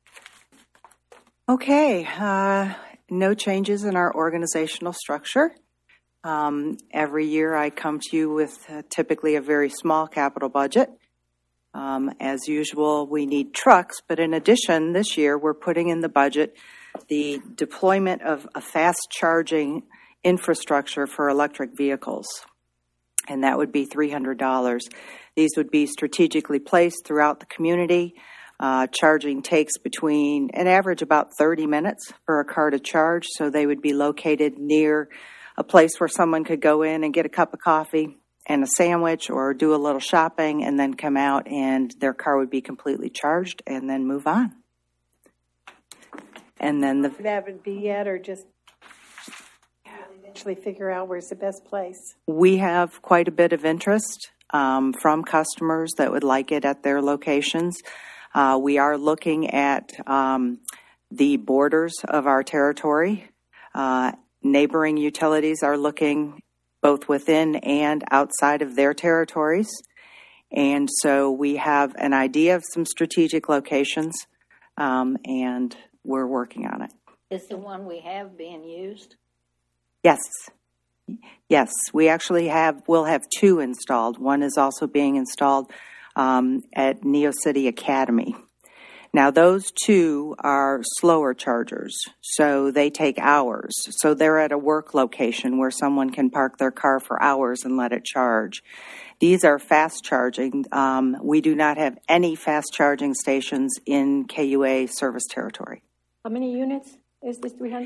Okay, no changes in our organizational structure. Every year I come to you with typically a very small capital budget. As usual, we need trucks, but in addition, this year we're putting in the budget the deployment of a fast charging infrastructure for electric vehicles, and that would be $300. These would be strategically placed throughout the community. Charging takes between an average about 30 minutes for a car to charge, so they would be located near a place where someone could go in and get a cup of coffee and a sandwich or do a little shopping and then come out and their car would be completely charged and then move on. And then that would be yet, or just eventually figure out where's the best place? We have quite a bit of interest from customers that would like it at their locations. We are looking at the borders of our territory. Neighboring utilities are looking both within and outside of their territories. And so we have an idea of some strategic locations, and we're working on it. Is the one we have being used? Yes. Yes, we actually we'll have two installed. One is also being installed at Neo City Academy. Now, those two are slower chargers, so they take hours. So they're at a work location where someone can park their car for hours and let it charge. These are fast charging. We do not have any fast charging stations in KUA service territory. How many units is this 300?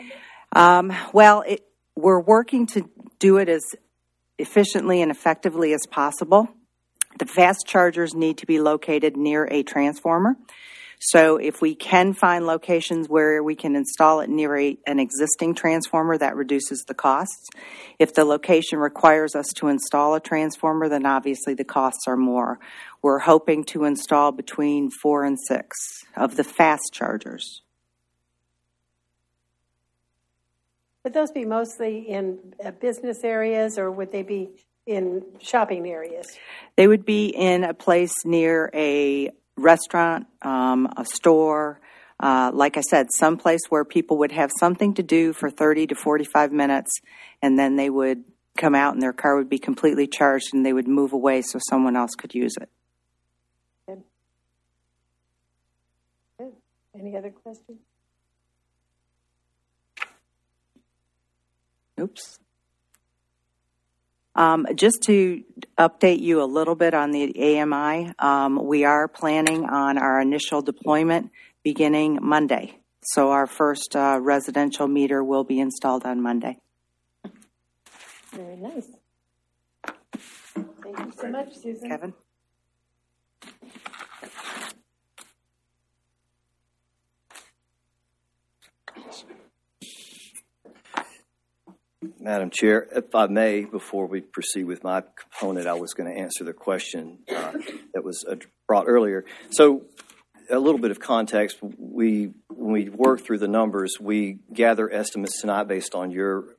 We're working to do it as efficiently and effectively as possible. The fast chargers need to be located near a transformer. So if we can find locations where we can install it near an existing transformer, that reduces the costs. If the location requires us to install a transformer, then obviously the costs are more. We're hoping to install between 4 and 6 of the fast chargers. Would those be mostly in business areas, or would they be in shopping areas? They would be in a place near a restaurant, a store, like I said, someplace where people would have something to do for 30 to 45 minutes, and then they would come out and their car would be completely charged and they would move away so someone else could use it. Good. Good. Any other questions? Oops. Just to update you a little bit on the AMI, we are planning on our initial deployment beginning Monday. So our first residential meter will be installed on Monday. Very nice. Thank you so much, Susan. Kevin? Madam Chair, if I may, before we proceed with my component, I was going to answer the question that was brought earlier. So a little bit of context, when we work through the numbers, we gather estimates tonight based on your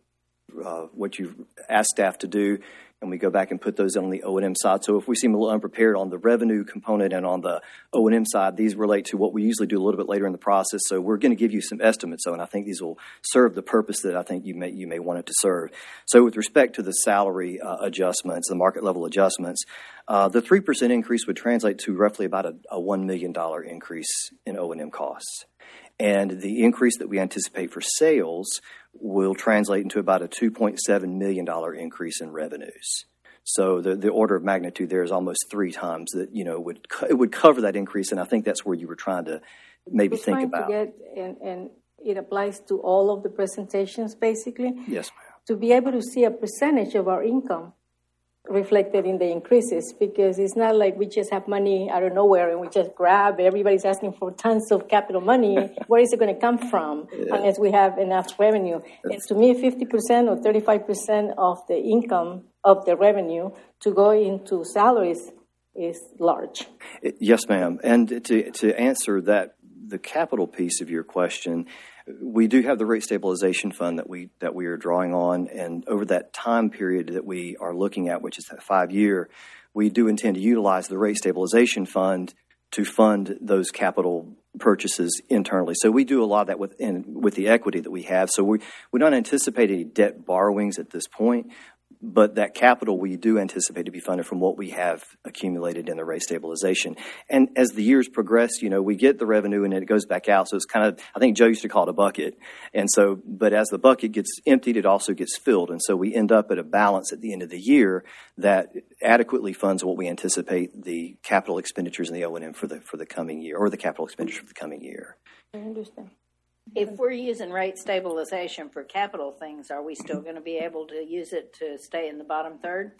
what you've asked staff to do, and we go back and put those on the O&M side. So if we seem a little unprepared on the revenue component and on the O&M side, these relate to what we usually do a little bit later in the process. So we're going to give you some estimates, and I think these will serve the purpose that I think you may want it to serve. So with respect to the salary adjustments, the market level adjustments, the 3% increase would translate to roughly about a $1 million increase in O&M costs. And the increase that we anticipate for sales will translate into about a $2.7 million increase in revenues. So the order of magnitude there is almost 3 times that, it would cover that increase. And I think that's where you were trying to maybe think about. And it applies to all of the presentations, basically. Yes, ma'am. To be able to see a percentage of our income reflected in the increases, because it's not like we just have money out of nowhere and we just grab. Everybody's asking for tons of capital money. Where is it going to come from unless we have enough revenue? And to me, 50% or 35% of the income of the revenue to go into salaries is large. Yes, ma'am. And to answer that, the capital piece of your question, we do have the rate stabilization fund that we are drawing on, and over that time period that we are looking at, which is that 5-year, we do intend to utilize the rate stabilization fund to fund those capital purchases internally. So we do a lot of that with the equity that we have. So we don't anticipate any debt borrowings at this point, but that capital we do anticipate to be funded from what we have accumulated in the rate stabilization. And as the years progress, we get the revenue and it goes back out. So it's kind of, I think Joe used to call it a bucket. And so, but as the bucket gets emptied, it also gets filled. And so we end up at a balance at the end of the year that adequately funds what we anticipate the capital expenditures in the O&M for the coming year, or the capital expenditure for the coming year. I understand. If we're using rate stabilization for capital things, are we still going to be able to use it to stay in the bottom third?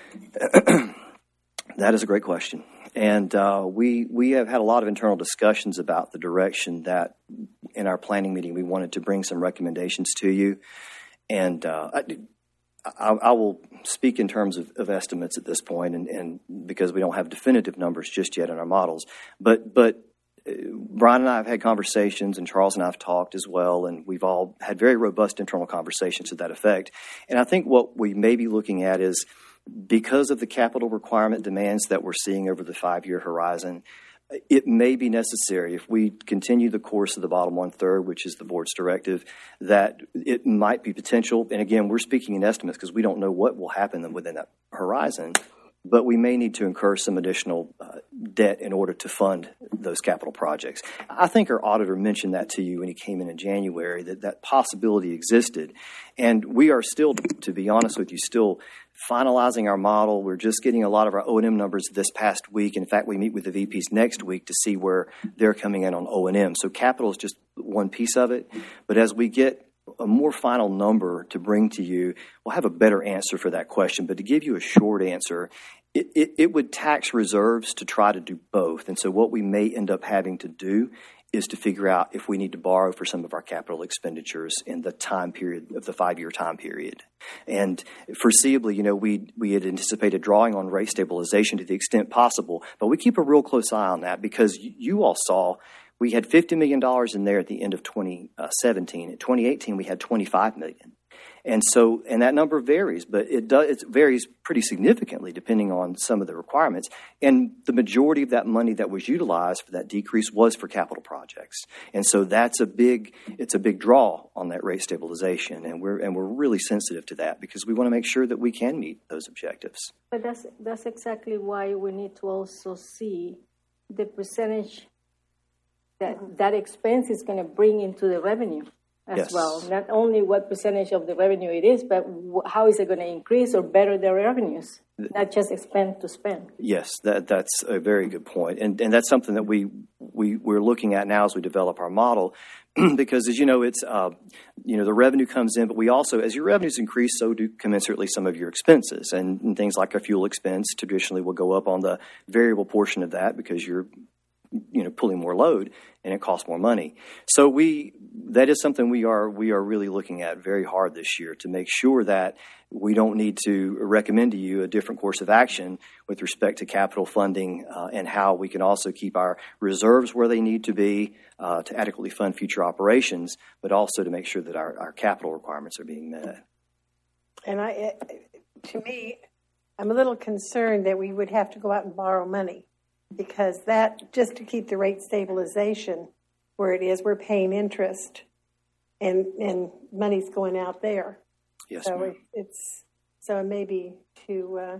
That is a great question. And we have had a lot of internal discussions about the direction that in our planning meeting we wanted to bring some recommendations to you. And I will speak in terms of estimates at this point, and because we don't have definitive numbers just yet in our models. But Brian and I have had conversations, and Charles and I have talked as well, and we've all had very robust internal conversations to that effect. And I think what we may be looking at is, because of the capital requirement demands that we're seeing over the 5-year horizon, it may be necessary, if we continue the course of the bottom 1/3, which is the board's directive, that it might be potential. And again, we're speaking in estimates because we don't know what will happen within that horizon. But we may need to incur some additional debt in order to fund those capital projects. I think our auditor mentioned that to you when he came in January, that possibility existed. And we are still, to be honest with you, still finalizing our model. We're just getting a lot of our O&M numbers this past week. In fact, we meet with the VPs next week to see where they're coming in on O&M. So capital is just one piece of it. But as we get a more final number to bring to you, we'll have a better answer for that question. But to give you a short answer, it would tax reserves to try to do both. And so what we may end up having to do is to figure out if we need to borrow for some of our capital expenditures in the time period of the 5-year time period. And foreseeably, we had anticipated drawing on rate stabilization to the extent possible, but we keep a real close eye on that because you all saw we had $50 million in there at the end of 2017. In 2018, we had $25 million. And that number varies, but it varies pretty significantly depending on some of the requirements. And the majority of that money that was utilized for that decrease was for capital projects. And so it's a big draw on that rate stabilization. And we're really sensitive to that because we want to make sure that we can meet those objectives. But that's exactly why we need to also see the percentage that expense is going to bring into the revenue as well. Not only what percentage of the revenue it is, but how is it going to increase or better their revenues, not just expend to spend. Yes, that's a very good point. And that's something that we're looking at now as we develop our model, because as you know, it's, the revenue comes in, but we also, as your revenues increase, so do commensurately some of your expenses. And things like our fuel expense traditionally will go up on the variable portion of that because you're pulling more load and it costs more money. So that is something we are really looking at very hard this year to make sure that we don't need to recommend to you a different course of action with respect to capital funding and how we can also keep our reserves where they need to be to adequately fund future operations, but also to make sure that our capital requirements are being met. And to me, I'm a little concerned that we would have to go out and borrow money, because that, just to keep the rate stabilization where it is, we're paying interest and money's going out there. Yes, So ma'am. so it may be to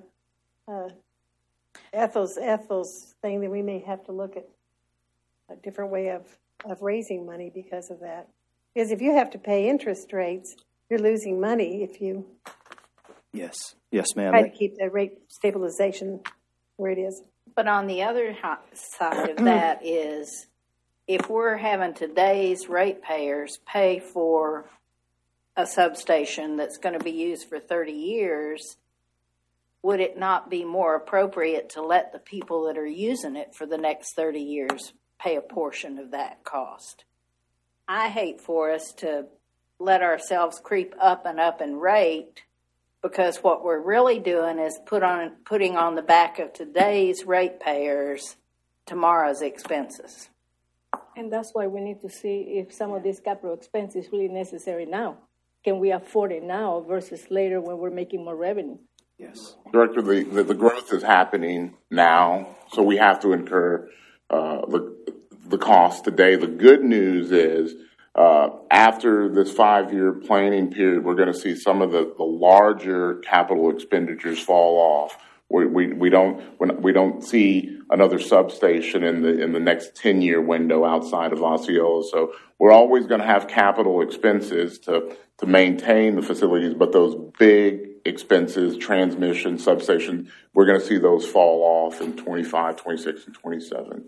Ethel's thing that we may have to look at a different way of raising money because of that. Because if you have to pay interest rates, you're losing money if you Yes, ma'am. try to keep the rate stabilization where it is. But on the other side of that is, if we're having today's ratepayers pay for a substation that's going to be used for 30 years, would it not be more appropriate to let the people that are using it for the next 30 years pay a portion of that cost? I hate for us to let ourselves creep up in rate, because what we're really doing is putting on the back of today's ratepayers tomorrow's expenses. And that's why we need to see if some of this capital expense is really necessary now. Can we afford it now versus later when we're making more revenue? Yes. Director, the growth is happening now, so we have to incur the cost today. The good news is after this 5-year planning period, we're going to see some of the larger capital expenditures fall off. We don't see another substation in the next 10-year window outside of Osceola. So we're always going to have capital expenses to maintain the facilities, but those big expenses, transmission, substation, we're going to see those fall off in 25, 26, and 27.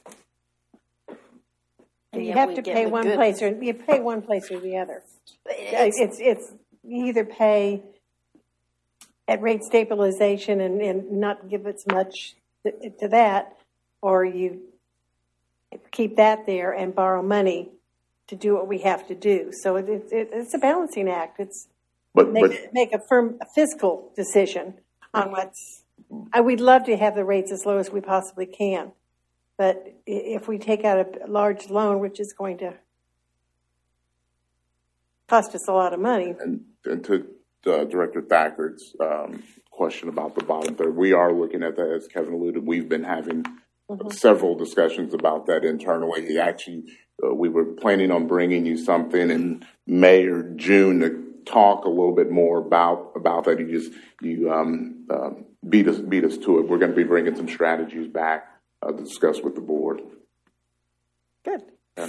You have to pay one place, or you pay one place or the other. It's you either pay at rate stabilization and not give as much to that, or you keep that there and borrow money to do what we have to do. So it's a balancing act. It's make a firm fiscal decision on what's. We'd love to have the rates as low as we possibly can, but if we take out a large loan, which is going to cost us a lot of money. And to Director Thackert's question about the bottom third, we are looking at that, as Kevin alluded. We've been having several discussions about that internally. Actually, we were planning on bringing you something in May or June to talk a little bit more about that. You beat us to it. We're going to be bringing some strategies back to discuss with the board. Good. Yeah.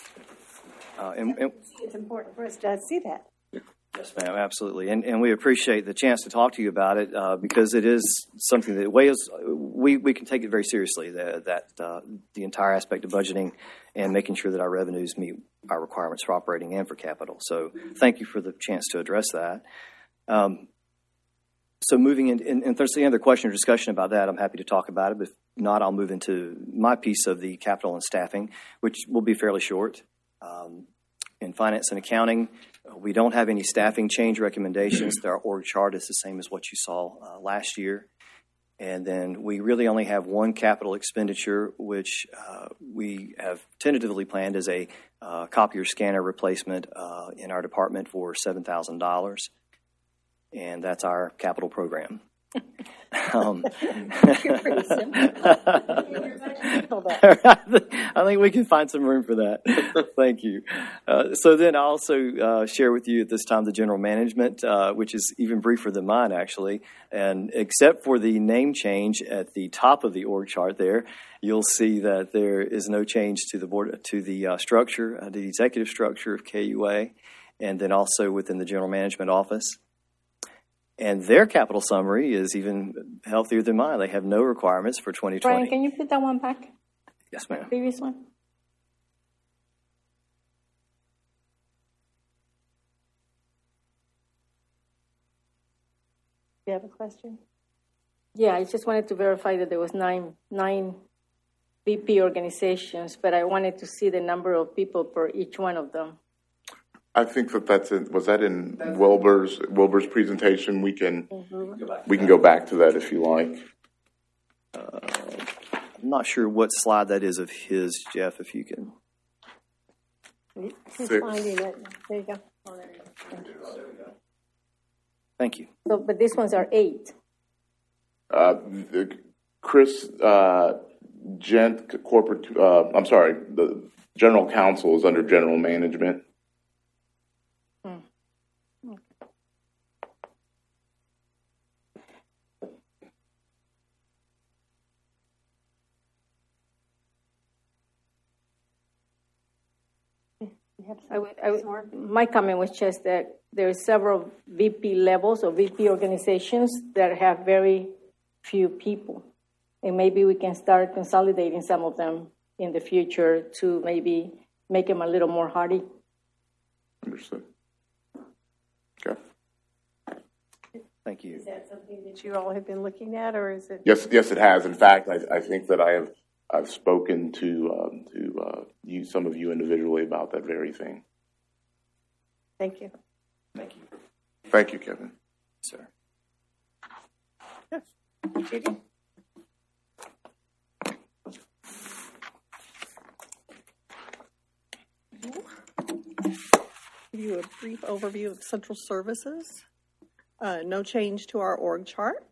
It's important for us to see that. Yes, ma'am, absolutely. And we appreciate the chance to talk to you about it because it is something that we can take it very seriously, that the entire aspect of budgeting and making sure that our revenues meet our requirements for operating and for capital. So thank you for the chance to address that. So moving in, and if there's any other question or discussion about that, I'm happy to talk about it. But if not, I'll move into my piece of the capital and staffing, which will be fairly short. In finance and accounting, we don't have any staffing change recommendations. Our org chart is the same as what you saw last year. And then we really only have one capital expenditure, which we have tentatively planned as a copier scanner replacement in our department for $7,000. And that's our capital program. I think we can find some room for that. Thank you. So then I'll also share with you at this time the general management, which is even briefer than mine, actually. And except for the name change at the top of the org chart there, you'll see that there is no change to the board, to the structure, the executive structure of KUA, and then also within the general management office. And their capital summary is even healthier than mine. They have no requirements for 2020. Brian, can you put that one back? Yes, ma'am. Previous one? You have a question? Yeah, I just wanted to verify that there was nine VP organizations, but I wanted to see the number of people per each one of them. I think that's was that in Wilbur's presentation? We can go back to that if you like. I'm not sure what slide that is of his, Jeff, if you can. He's 6. finding it. There you go. Thank you. So, but these ones are 8. Chris Gent, corporate, I'm sorry, the general counsel is under general management. My comment was just that there are several VP levels or VP organizations that have very few people. And maybe we can start consolidating some of them in the future to maybe make them a little more hardy. Understood. Okay. Thank you. Is that something that you all have been looking at, or is it? Yes, it has. In fact, I think that I've spoken to you, some of you individually, about that very thing. Thank you. Thank you. Thank you, Kevin. Sir. Yes. Judy? Give you a brief overview of central services. No change to our org chart.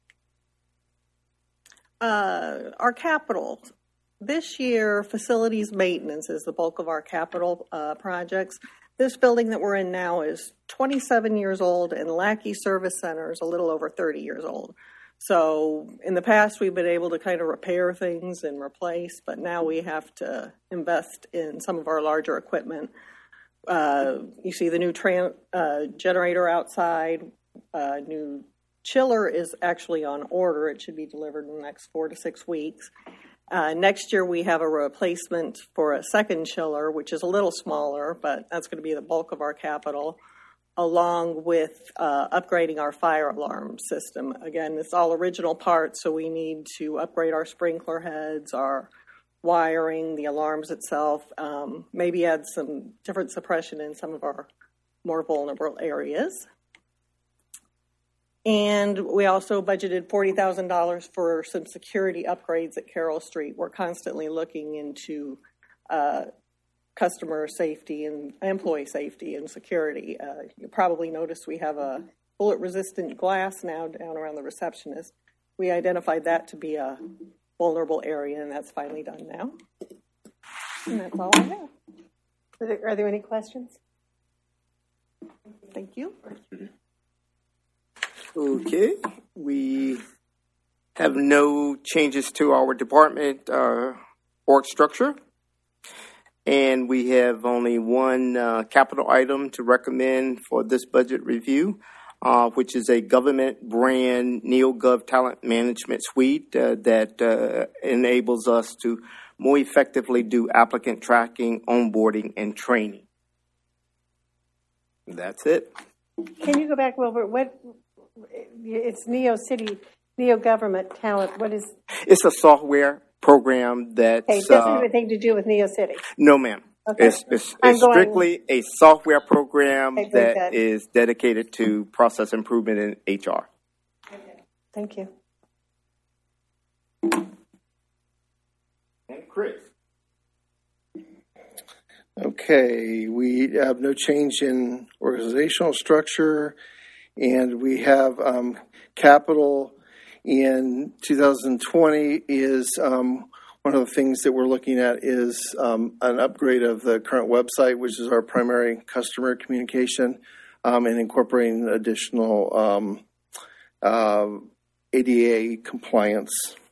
Our capital. This year, facilities maintenance is the bulk of our capital projects. This building that we're in now is 27 years old, and Lackey Service Center is a little over 30 years old. So in the past, we've been able to kind of repair things and replace, but now we have to invest in some of our larger equipment. You see the new generator outside. New chiller is actually on order. It should be delivered in the next 4 to 6 weeks. Next year, we have a replacement for a second chiller, which is a little smaller, but that's going to be the bulk of our capital, along with upgrading our fire alarm system. Again, it's all original parts, so we need to upgrade our sprinkler heads, our wiring, the alarms itself, maybe add some different suppression in some of our more vulnerable areas. And we also budgeted $40,000 for some security upgrades at Carroll Street. We're constantly looking into customer safety and employee safety and security. You probably noticed we have a bullet-resistant glass now down around the receptionist. We identified that to be a vulnerable area, and that's finally done now. And that's all I have. Are there any questions? Thank you. Okay, we have no changes to our department org structure, and we have only one capital item to recommend for this budget review, which is a government brand NeoGov talent management suite that enables us to more effectively do applicant tracking, onboarding, and training. That's it. Can you go back, Wilbur? It's Neo Government Talent. What is? It's a software program that doesn't have anything to do with Neo City. No, ma'am. Okay. It's strictly a software program that is dedicated to process improvement in HR. Okay. Thank you. And Chris. Okay, we have no change in organizational structure, and we have capital in 2020 is one of the things that we're looking at is an upgrade of the current website, which is our primary customer communication, and incorporating additional ADA compliance.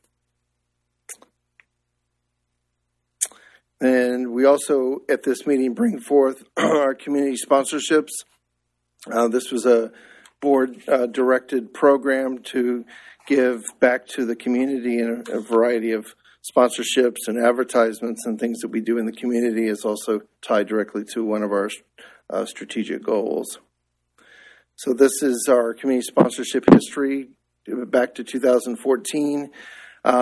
And we also, at this meeting, bring forth our community sponsorships. This was a board-directed program to give back to the community in a variety of sponsorships and advertisements and things that we do in the community is also tied directly to one of our strategic goals. So this is our community sponsorship history back to 2014.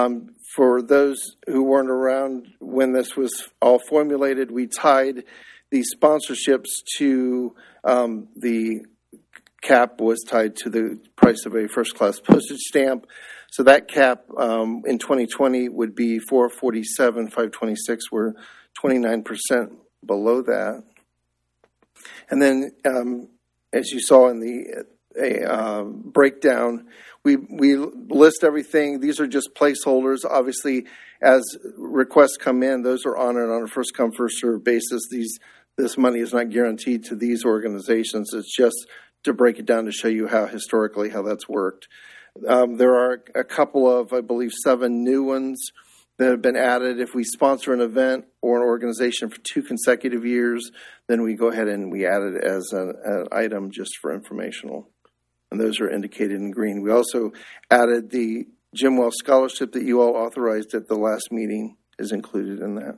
For those who weren't around when this was all formulated, we tied the sponsorships to the cap was tied to the price of a first-class postage stamp. So that cap in 2020 would be $447,526. We're 29% below that. And then, as you saw in the breakdown, we list everything. These are just placeholders. Obviously, as requests come in, those are honored on a first-come, first-served basis. This money is not guaranteed to these organizations. It's just to break it down to show you how historically how that's worked. There are a couple of, I believe, 7 new ones that have been added. If we sponsor an event or an organization for 2 consecutive years, then we go ahead and we add it as an item just for informational. And those are indicated in green. We also added the Jim Wells Scholarship that you all authorized at the last meeting is included in that.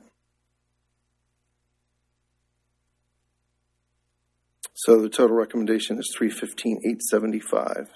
So the total recommendation is $315,875.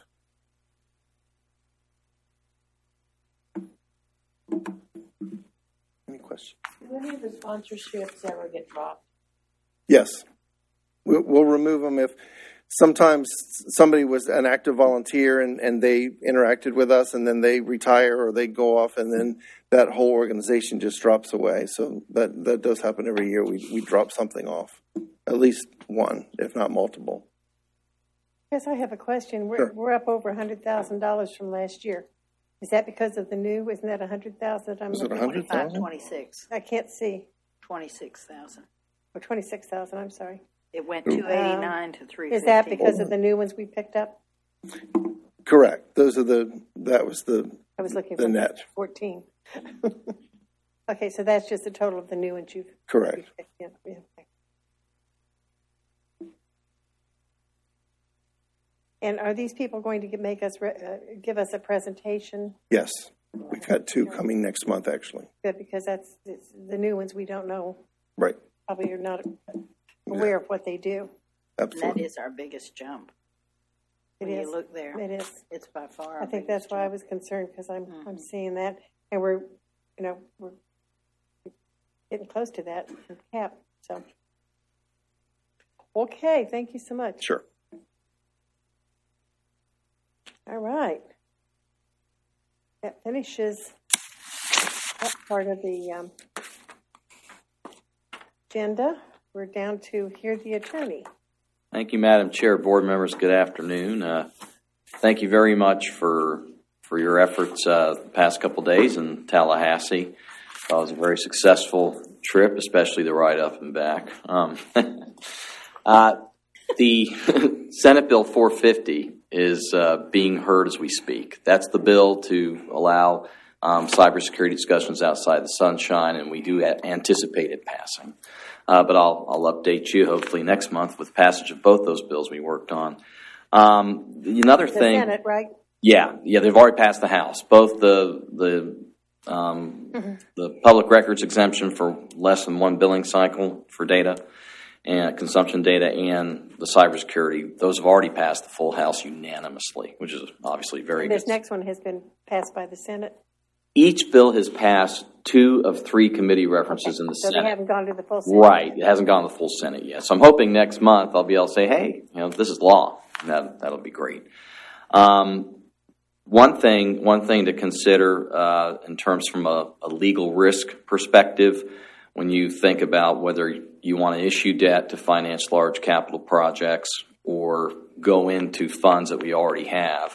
Any questions? Do any of the sponsorships ever get dropped? Yes. We'll remove them if sometimes somebody was an active volunteer and they interacted with us and then they retire or they go off and then that whole organization just drops away. So that does happen every year. We drop something off, at least one, if not multiple. Yes, I have a question. Sure. We're up over $100,000 from last year. Is that because of the new? Isn't that 100,000? Is it 100,000? 26. I can't see. 26,000. Or 26,000. I'm sorry. It went 289 to 350. Is that because of the new ones we picked up? Correct. That was the I was looking the for net. 14. Okay, so that's just the total of the new ones you've Correct. picked in. Yeah, okay. And are these people going to give us a presentation? Yes. We've had 2 coming next month, actually. Good, because it's the new ones we don't know. Right. Probably are not aware of what they do. Absolutely. And that is our biggest jump. It When is. you look there, It is. it's by far our I think biggest that's why I jump. was concerned because I'm seeing that, and we're getting close to that cap. So, okay, thank you so much. Sure. All right, that finishes that part of the agenda. We're down to hear the attorney. Thank you, Madam Chair, board members. Good afternoon. Thank you very much for your efforts the past couple days in Tallahassee. It was a very successful trip, especially the ride up and back. The Senate Bill 450 is being heard as we speak. That's the bill to allow cybersecurity discussions outside the sunshine, and we do anticipate it passing. But I'll update you hopefully next month with passage of both those bills we worked on. Another thing, The Senate, right? yeah, they've already passed the House. Both the public records exemption for less than 1 billing cycle for data and consumption data, and the cybersecurity. Those have already passed the full House unanimously, which is obviously very And this good. next one has been passed by the Senate. Each bill has passed 2 of 3 committee references in the So Senate. they haven't gone to the full Senate. Right. It hasn't gone to the full Senate yet. So I'm hoping next month I'll be able to say, hey, this is law. That'll be great. One thing to consider in terms from a legal risk perspective, when you think about whether you want to issue debt to finance large capital projects or go into funds that we already have.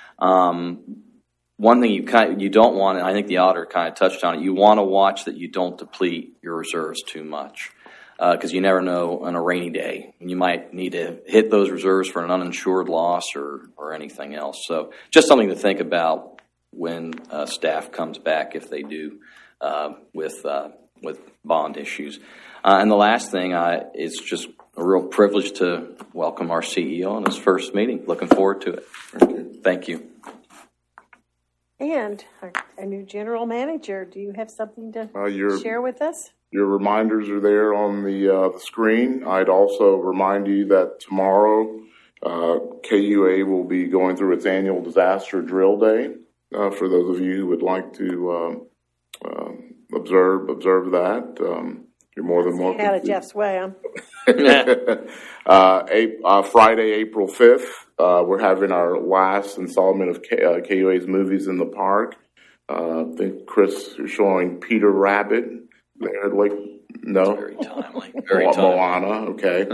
One thing you don't want, and I think the auditor kind of touched on it, you want to watch that you don't deplete your reserves too much, because you never know on a rainy day. You might need to hit those reserves for an uninsured loss or anything else. So just something to think about when staff comes back, if they do, with bond issues. And the last thing, it's just a real privilege to welcome our CEO on his first meeting. Looking forward to it. Thank you. And our new general manager, do you have something to share with us? Your reminders are there on the screen. I'd also remind you that tomorrow KUA will be going through its annual disaster drill day. For those of you who would like to observe that, you're more than welcome. Out of Jeff's way, Friday, April 5th, we're having our last installment of KUA's Movies in the Park. I think Chris is showing Peter Rabbit there, like, no? Very timely. Very timely. Moana, okay.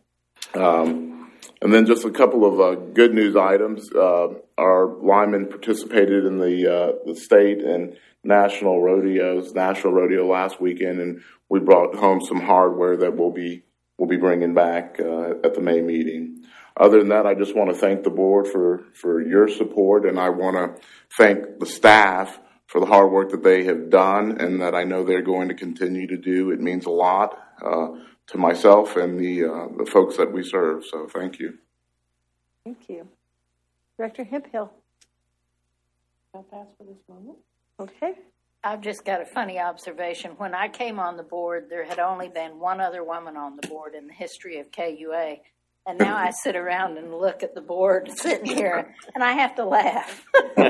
And then just a couple of good news items. Our linemen participated in the state and national rodeo last weekend, and we brought home some hardware that we'll be bringing back at the May meeting. Other than that, I just want to thank the board for your support, and I want to thank the staff for the hard work that they have done and that I know they're going to continue to do. It means a lot to myself and the folks that we serve. So thank you. Thank you. Director Hemphill. I'll pass for this moment. Okay. I've just got a funny observation. When I came on the board, there had only been one other woman on the board in the history of KUA. And now I sit around and look at the board sitting here, and I have to laugh.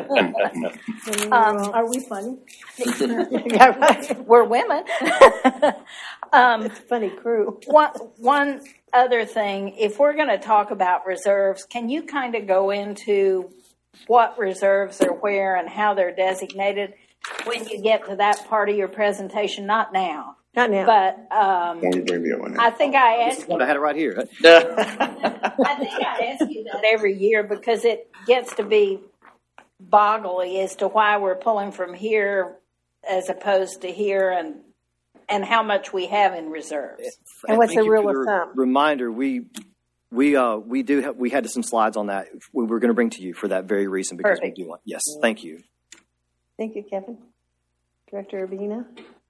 Are we funny? We're women. It's a funny crew. One other thing, if we're going to talk about reserves, can you kind of go into what reserves are where and how they're designated when you get to that part of your presentation? Not now. Not now. But I think I asked you. I had it right here. I think I ask you that every year because it gets to be boggly as to why we're pulling from here as opposed to here and how much we have in reserves. And what's the rule of Your thumb? reminder, we had some slides on that we were going to bring to you for that very reason because Perfect. we do want. Yes, thank you. Thank you, Kevin. Director Urbina?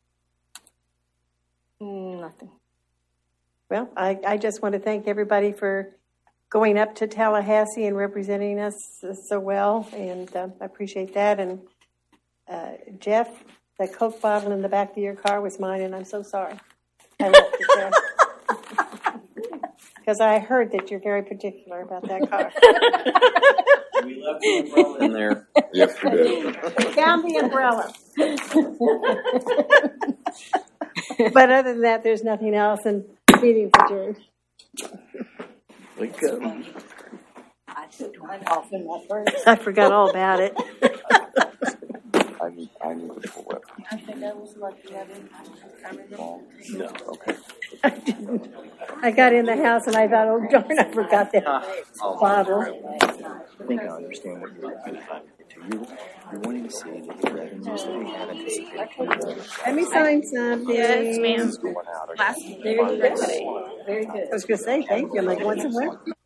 Nothing. Well, I just want to thank everybody for going up to Tallahassee and representing us so well, and I appreciate that. And Jeff, the Coke bottle in the back of your car was mine, and I'm so sorry. I left it there. Because I heard that you're very particular about that car. We left the umbrella in there. Yes, we did. Found the umbrella. But other than that, there's nothing else, and meeting's adjourned. I took mine off in my purse. I forgot all about it. I need to pull it. I think I was lucky I didn't. I remember. No, okay. I got in the house and I thought, oh darn, I forgot that bottle. I think I understand what you're trying to do. You're wanting to see the revenues that we have anticipated. Let me sign something. Yes, ma'am. Going out. Very good. Very good. I was going to say thank you. I'm like, going somewhere?